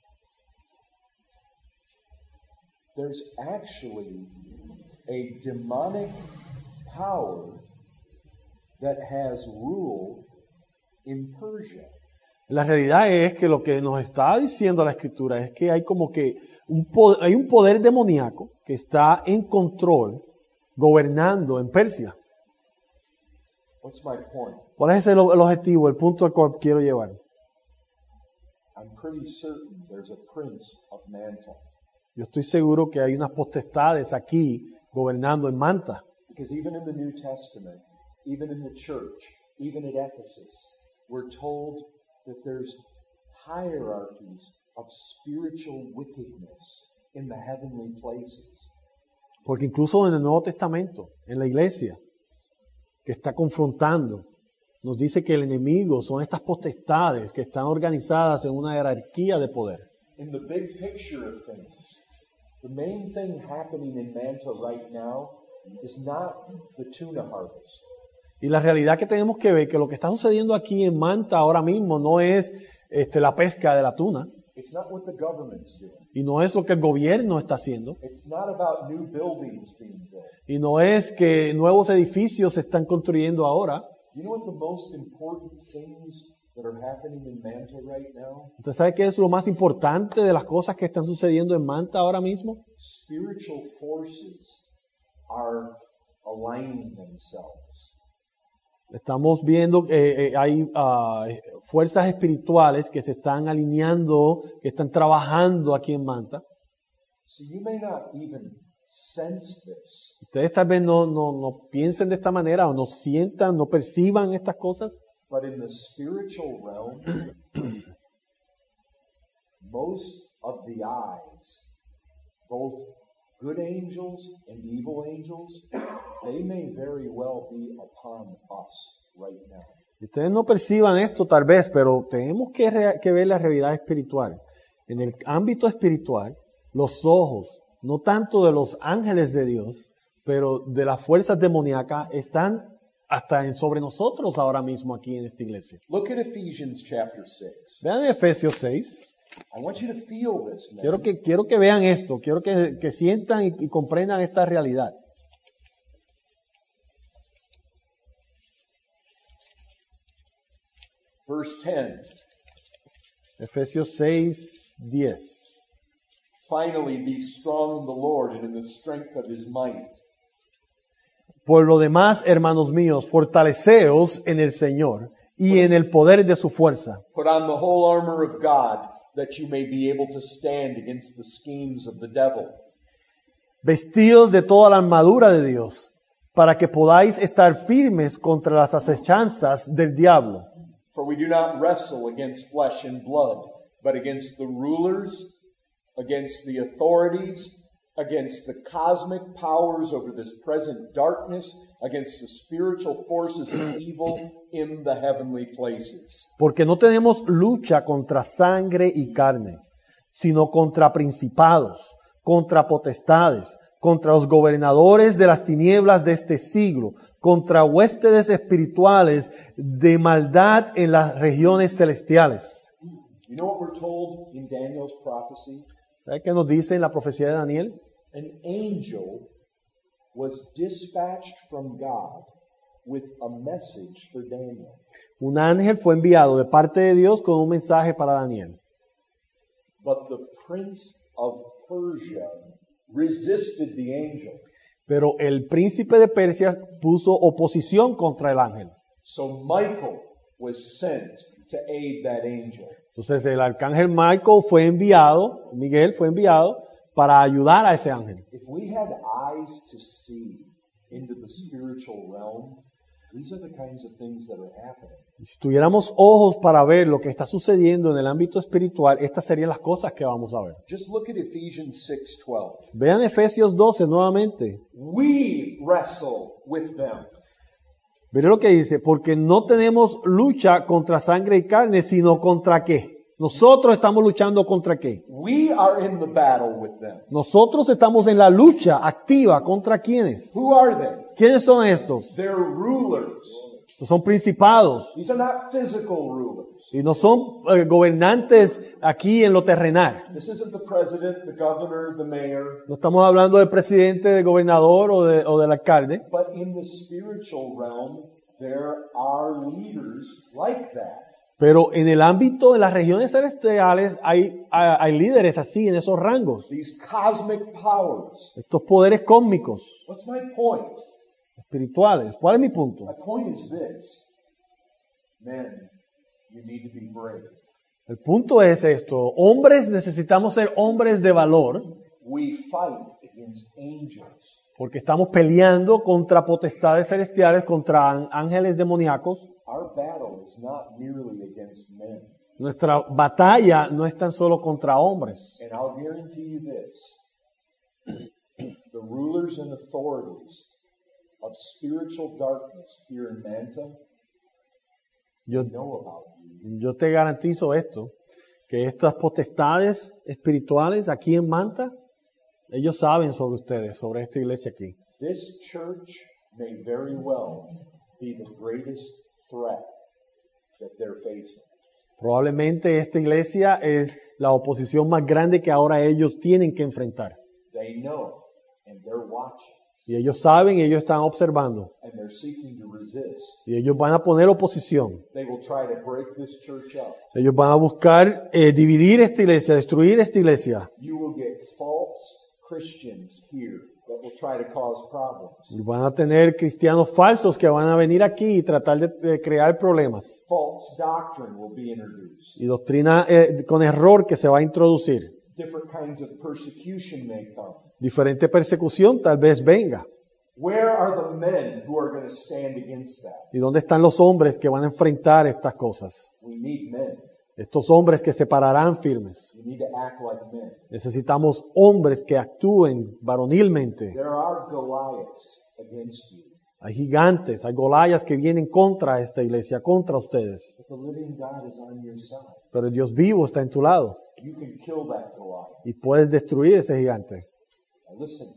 There's actually a demonic power that has rule in Persia. La realidad es que lo que nos está diciendo la Escritura es que hay como que un poder, hay un poder demoníaco que está en control, gobernando en Persia. What's my point? ¿Cuál es el, el objetivo, el punto al cual quiero llevar? I'm pretty certain there's a prince of Manta. Yo estoy seguro que hay unas potestades aquí gobernando en Manta. Because even in the New Testament, even in the church, even at Ephesus, we're told that there's hierarchies of spiritual wickedness in the heavenly places. Porque incluso en el Nuevo Testamento, en la iglesia, que está confrontando, nos dice que el enemigo son estas potestades que están organizadas en una jerarquía de poder. In the big picture of things, the main thing happening in Manta right now is not the tuna harvest. Y la realidad que tenemos que ver que lo que está sucediendo aquí en Manta ahora mismo no es este, la pesca de la tuna It's not what the government's doing. y no es lo que el gobierno está haciendo It's not about new buildings being built. y no es que nuevos edificios se están construyendo ahora. You know what the most important things that are happening in Manta right now? ¿Usted sabe qué es lo más importante de las cosas que están sucediendo en Manta ahora mismo? Spiritual forces are aligning themselves. Estamos viendo que eh, hay uh, fuerzas espirituales que se están alineando, que están trabajando aquí en Manta. So you may not even sense this, Ustedes tal vez no, no, no piensen de esta manera o no sientan, no perciban estas cosas, but in the spiritual realm, most of the eyes, both good angels and evil angels, they may very well be upon us right now. ustedes no perciban esto tal vez, pero tenemos que, rea- que ver la realidad espiritual. En el ámbito espiritual, los ojos, no tanto de los ángeles de Dios, pero de las fuerzas demoníacas, están hasta en sobre nosotros ahora mismo aquí en esta iglesia. Look at Ephesians chapter six. Vean Efesios seis. I want you to feel this, man. Quiero que, quiero que vean esto, quiero que, que sientan y, y comprendan esta realidad. Verse ten. Efesios seis, diez. Finally, be strong in the Lord and in the strength of his might. Por lo demás, hermanos míos, fortaleceos en el Señor y en el poder de su fuerza. Put on the whole armor of God, that you may be able to stand against the schemes of the devil. Vestidos de toda la armadura de Dios, para que podáis estar firmes contra las acechanzas del diablo. For we do not wrestle against flesh and blood, but against the rulers, against the authorities, against the cosmic powers over this present darkness, against the spiritual forces of evil in the heavenly places. Porque no tenemos lucha contra sangre y carne, sino contra principados, contra potestades, contra los gobernadores de las tinieblas de este siglo, contra huéspedes espirituales de maldad en las regiones celestiales. You know what we're told in Daniel's prophecy? ¿Sabe qué nos dice en la profecía de Daniel? An angel was dispatched from God with a message for Daniel. Un ángel fue enviado de parte de Dios con un mensaje para Daniel. But the prince of Persia resisted the angel. Pero el príncipe de Persia puso oposición contra el ángel. So Michael was sent to aid that angel. Entonces el arcángel Michael fue enviado, Miguel fue enviado para ayudar a ese ángel. If we had eyes to see into the spiritual realm, these are the kinds of things that are happening. Si tuviéramos ojos para ver lo que está sucediendo en el ámbito espiritual, estas serían las cosas que vamos a ver. Just look at Ephesians six twelve. Vean Efesios doce nuevamente. We wrestle with them. Miren lo que dice, porque no tenemos lucha contra sangre y carne, sino contra qué. Nosotros estamos luchando contra qué. We are in the battle with them. Nosotros estamos en la lucha activa contra quiénes. Who are they? ¿Quiénes son estos? They're rulers. Estos son principados These are not physical rulers. y no son eh, gobernantes aquí en lo terrenal. This isn't the president, the governor, the mayor. No estamos hablando del presidente, del gobernador o, de, o del alcalde. But in the spiritual realm, there are leaders like that. Pero en el ámbito de las regiones celestiales hay, hay, hay líderes así en esos rangos. These cosmic powers. Estos poderes cósmicos, What's my point? espirituales. ¿Cuál es mi punto? My point is this. Men, you need to be brave. El punto es esto. Hombres necesitamos ser hombres de valor We fight against angels. porque estamos peleando contra potestades celestiales, contra án- ángeles demoníacos. Our battle is not merely against men. Nuestra batalla no es tan solo contra hombres. And I'll guarantee you this. The rulers and authorities of spiritual darkness here in Manta Yo, know about you. yo te garantizo esto, que estas potestades espirituales aquí en Manta, ellos saben sobre ustedes, sobre esta iglesia aquí. This church may very well be the greatest threat that they're facing. Probablemente esta iglesia es la oposición más grande que ahora ellos tienen que enfrentar. They know and they're watching Y ellos saben y ellos están observando. and they're seeking to resist. Y ellos van a poner oposición. They will try to break this church up. Ellos van a buscar eh, dividir esta iglesia, destruir esta iglesia. You will get false Christians here that will try to cause problems. Y van a tener cristianos falsos que van a venir aquí y tratar de, de crear problemas. False doctrine will be introduced. Y doctrina eh, con error que se va a introducir. Different kinds of persecution may come. Diferente persecución tal vez venga. Where are the men who are going to stand against that? ¿Y dónde están los hombres que van a enfrentar estas cosas? We need men. Estos hombres que se pararán firmes. You need to act like men. Necesitamos hombres que actúen varonilmente. There are Goliaths against you, Hay gigantes, hay Goliaths que vienen contra esta iglesia, contra ustedes. but the living God is on your side. Pero el Dios vivo está en tu lado You can kill that Goliath. y puedes destruir ese gigante. Now listen.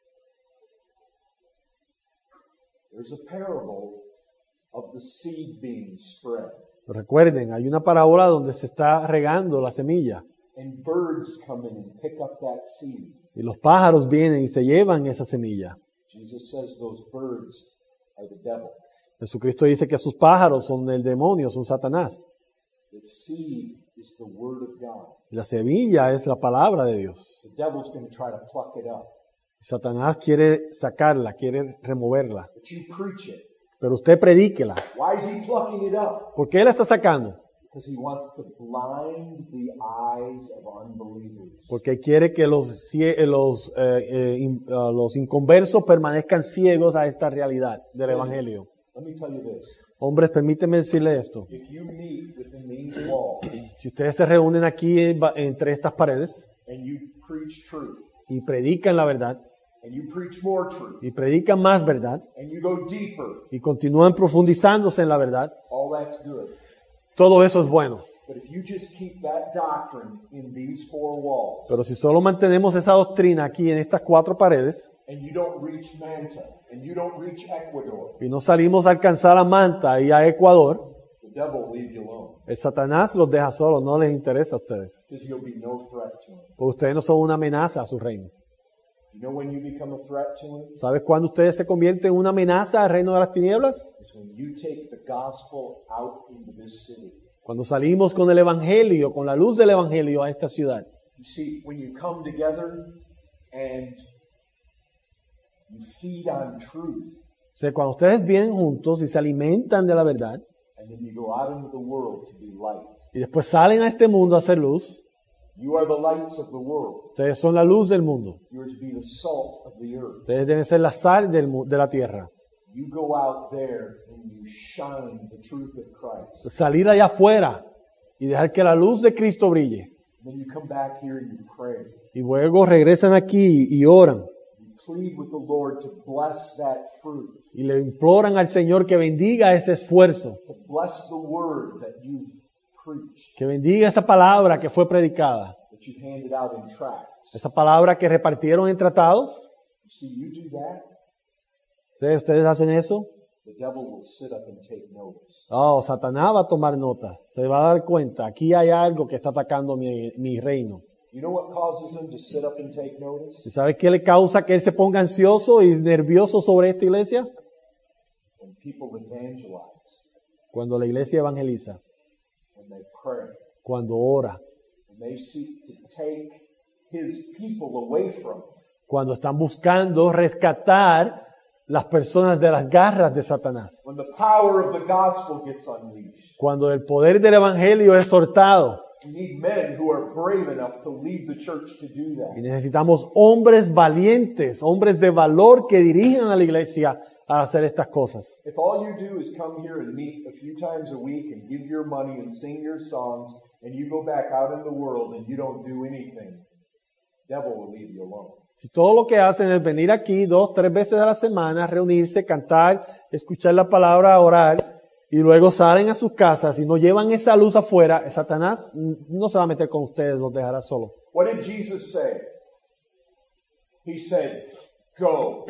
There's a parable of the seed being spread Recuerden, hay una parábola donde se está regando la semilla and birds come in and pick up that seed. y los pájaros vienen y se llevan esa semilla. Jesus says those birds are the devil. Jesucristo dice que esos pájaros son el demonio, son Satanás. The seed is the word of God. Y la semilla es la palabra de Dios. The devil's going to try to pluck it up, Satanás quiere sacarla, quiere removerla. but you preach it. Pero usted predíquela. Why is he plucking it up? ¿Por qué la está sacando? Because he wants to blind the eyes of unbelievers. Porque quiere que los, cie- eh, los, eh, eh, in- ah, los inconversos permanezcan ciegos a esta realidad del Evangelio. Let me tell you this. Hombres, permíteme decirle esto. If you meet within these walls Si ustedes se reúnen aquí en- entre estas paredes and you preach truth, y predican la verdad and you preach more truth y predican más verdad and you go deeper, y continúan profundizándose en la verdad, all that's good. todo eso es bueno. But if you just keep that doctrine in these four walls Pero si solo mantenemos esa doctrina aquí en estas cuatro paredes and you don't reach Manta and you don't reach Ecuador, y no salimos a alcanzar a Manta y a Ecuador, the devil will leave you alone el Satanás los deja solos, no les interesa a ustedes. because you'll be no threat to him. Porque ustedes no son una amenaza a su reino. You know when you become a threat to him? ¿Sabes cuándo ustedes se convierten en una amenaza al reino de las tinieblas? It's when you take the gospel out into this city. Cuando salimos con el Evangelio, con la luz del Evangelio a esta ciudad. You see, when you come together and you feed on truth, O sea, cuando ustedes vienen juntos y se alimentan de la verdad and then you go out into the world to be light. y después salen a este mundo a hacer luz, You are the lights of the world. ustedes son la luz del mundo. You are to be the salt of the earth. Ustedes deben ser la sal del mu- de la tierra. You go out there and you shine the truth of Christ. Salir allá afuera y dejar que la luz de Cristo brille. Then you come back here and you pray. Y luego regresan aquí y oran You plead with the Lord to bless that fruit, y le imploran al Señor que bendiga ese esfuerzo, to bless the word that you've preached, que bendiga esa palabra que fue predicada, that you handed out in tracts. esa palabra que repartieron en tratados. You see, you do that, ¿Sí? ¿Ustedes hacen eso? the devil will sit up and take notice. Oh, Satanás va a tomar nota, se va a dar cuenta, aquí hay algo que está atacando mi, mi reino. You know what causes him to sit up and take notice? ¿Y sabes qué le causa que él se ponga ansioso y nervioso sobre esta iglesia? When people evangelize, Cuando la iglesia evangeliza, when they pray, cuando ora, when they seek to take his people away from him. cuando están buscando rescatar las personas de las garras de Satanás, When the power of the gospel gets unleashed. cuando el poder del evangelio es soltado. We need men who are brave enough to lead the church to do Y that. necesitamos hombres valientes, hombres de valor que dirijan a la iglesia a hacer estas cosas. If all you do is come here and meet a few times a week and give your money and sing your songs, and you go back out in the world and you don't do anything, the devil will leave you alone. Si todo lo que hacen es venir aquí dos, tres veces a la semana, reunirse, cantar, escuchar la palabra, orar, y luego salen a sus casas y no llevan esa luz afuera, Satanás no se va a meter con ustedes, los dejará solos. What did Jesus say? He said, go.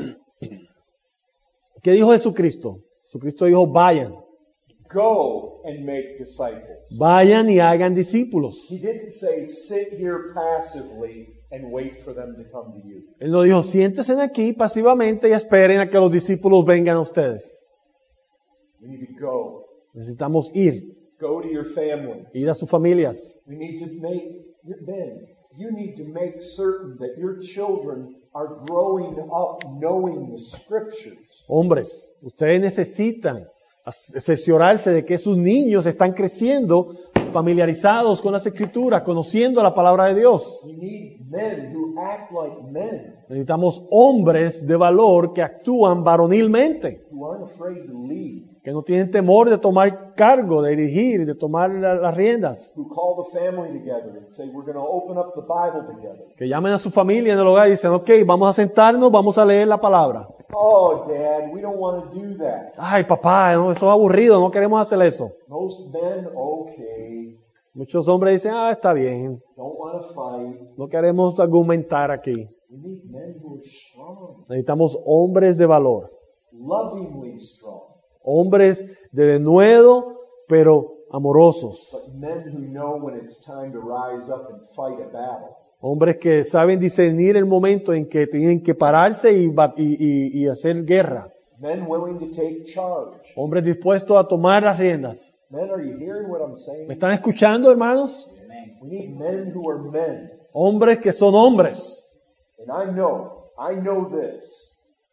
¿Qué dijo Jesucristo? Jesucristo dijo, vayan, Go and make disciples. vayan y hagan discípulos. He didn't say sit here passively and wait for them to come to you. Él no dijo, siéntense aquí pasivamente y esperen a que los discípulos vengan a ustedes. We need to go. Necesitamos ir, Go to your families. ir a sus familias. We need to make, men, you need to make certain that your children are growing up knowing the scriptures. Hombres, ustedes necesitan cerciorarse de que sus niños están creciendo familiarizados con las escrituras, conociendo la palabra de Dios. We need men who act like men, Necesitamos hombres de valor que actúan varonilmente, who aren't afraid to lead, que no tienen temor de tomar cargo, de dirigir, de tomar la- las riendas, who call the family together and say, we're going to open up the Bible together. que llamen a su familia en el hogar y dicen, ok, vamos a sentarnos, vamos a leer la palabra. Oh, Dad, we don't want to do that. Ay, papá, no, eso es aburrido, no queremos hacer eso. Most men, okay, Muchos hombres dicen, ah, está bien, don't want to fight. no queremos argumentar aquí. We need men who are strong, Necesitamos hombres de valor, lovingly strong, hombres de denuedo, pero amorosos, but men who know when it's time to rise up and fight a battle. hombres que saben discernir el momento en que tienen que pararse y, ba- y, y- y hacer guerra, Men willing to take charge. hombres dispuestos a tomar las riendas. Men, are you hearing what I'm saying? ¿Me están escuchando, hermanos? We need men who are men. Hombres que son hombres. And I know, I know this.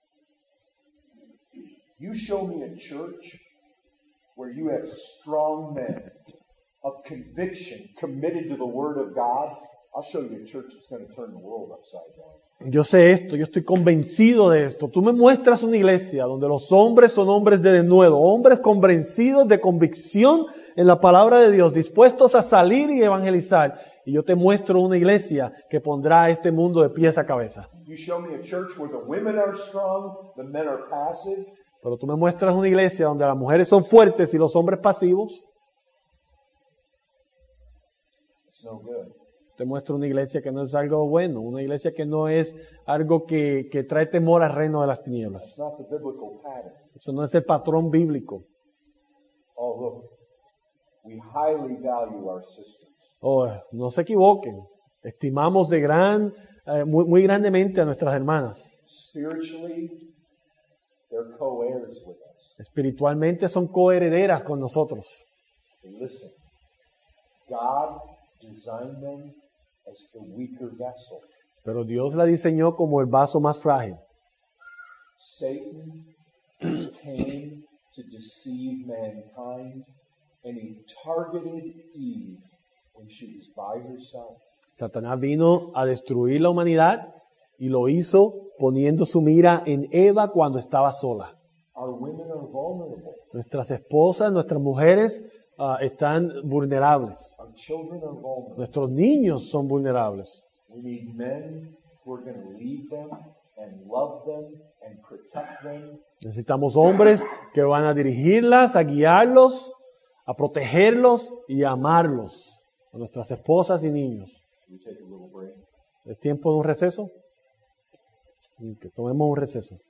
You show me a church where you have strong men of conviction committed to the Word of God, I'll show you a church that's going to turn the world upside down. Yo sé esto, yo estoy convencido de esto. Tú me muestras una iglesia donde los hombres son hombres de denuedo, hombres convencidos de convicción en la palabra de Dios, dispuestos a salir y evangelizar. Y yo te muestro una iglesia que pondrá a este mundo de pies a cabeza. You show me a church where the women are strong, the men are passive. Pero tú me muestras una iglesia donde las mujeres son fuertes y los hombres pasivos. It's no good. Te muestro una iglesia que no es algo bueno, una iglesia que no es algo que, que trae temor al reino de las tinieblas. It's not the biblical pattern. Eso no es el patrón bíblico. Oh, look. We highly value our sisters. Oh, no se equivoquen. Estimamos de gran, eh, muy, muy grandemente a nuestras hermanas. Spiritually, they're co-heirs with us. Espiritualmente son coherederas con nosotros. And listen, God designed them as the weaker vessel. Pero Dios la diseñó como el vaso más frágil. Satan came to deceive mankind, and he targeted Eve when she was by herself. Satanás vino a destruir la humanidad y lo hizo poniendo su mira en Eva cuando estaba sola. Our women are vulnerable. Nuestras esposas, nuestras mujeres uh, están vulnerables. Our children are vulnerable. Nuestros niños son vulnerables. We need men who are going to lead them and love them and protect them. Necesitamos hombres que van a dirigirlas, a guiarlos, a protegerlos y a amarlos, a nuestras esposas y niños. We take a little break. ¿Es tiempo de un receso? Que tomemos un receso.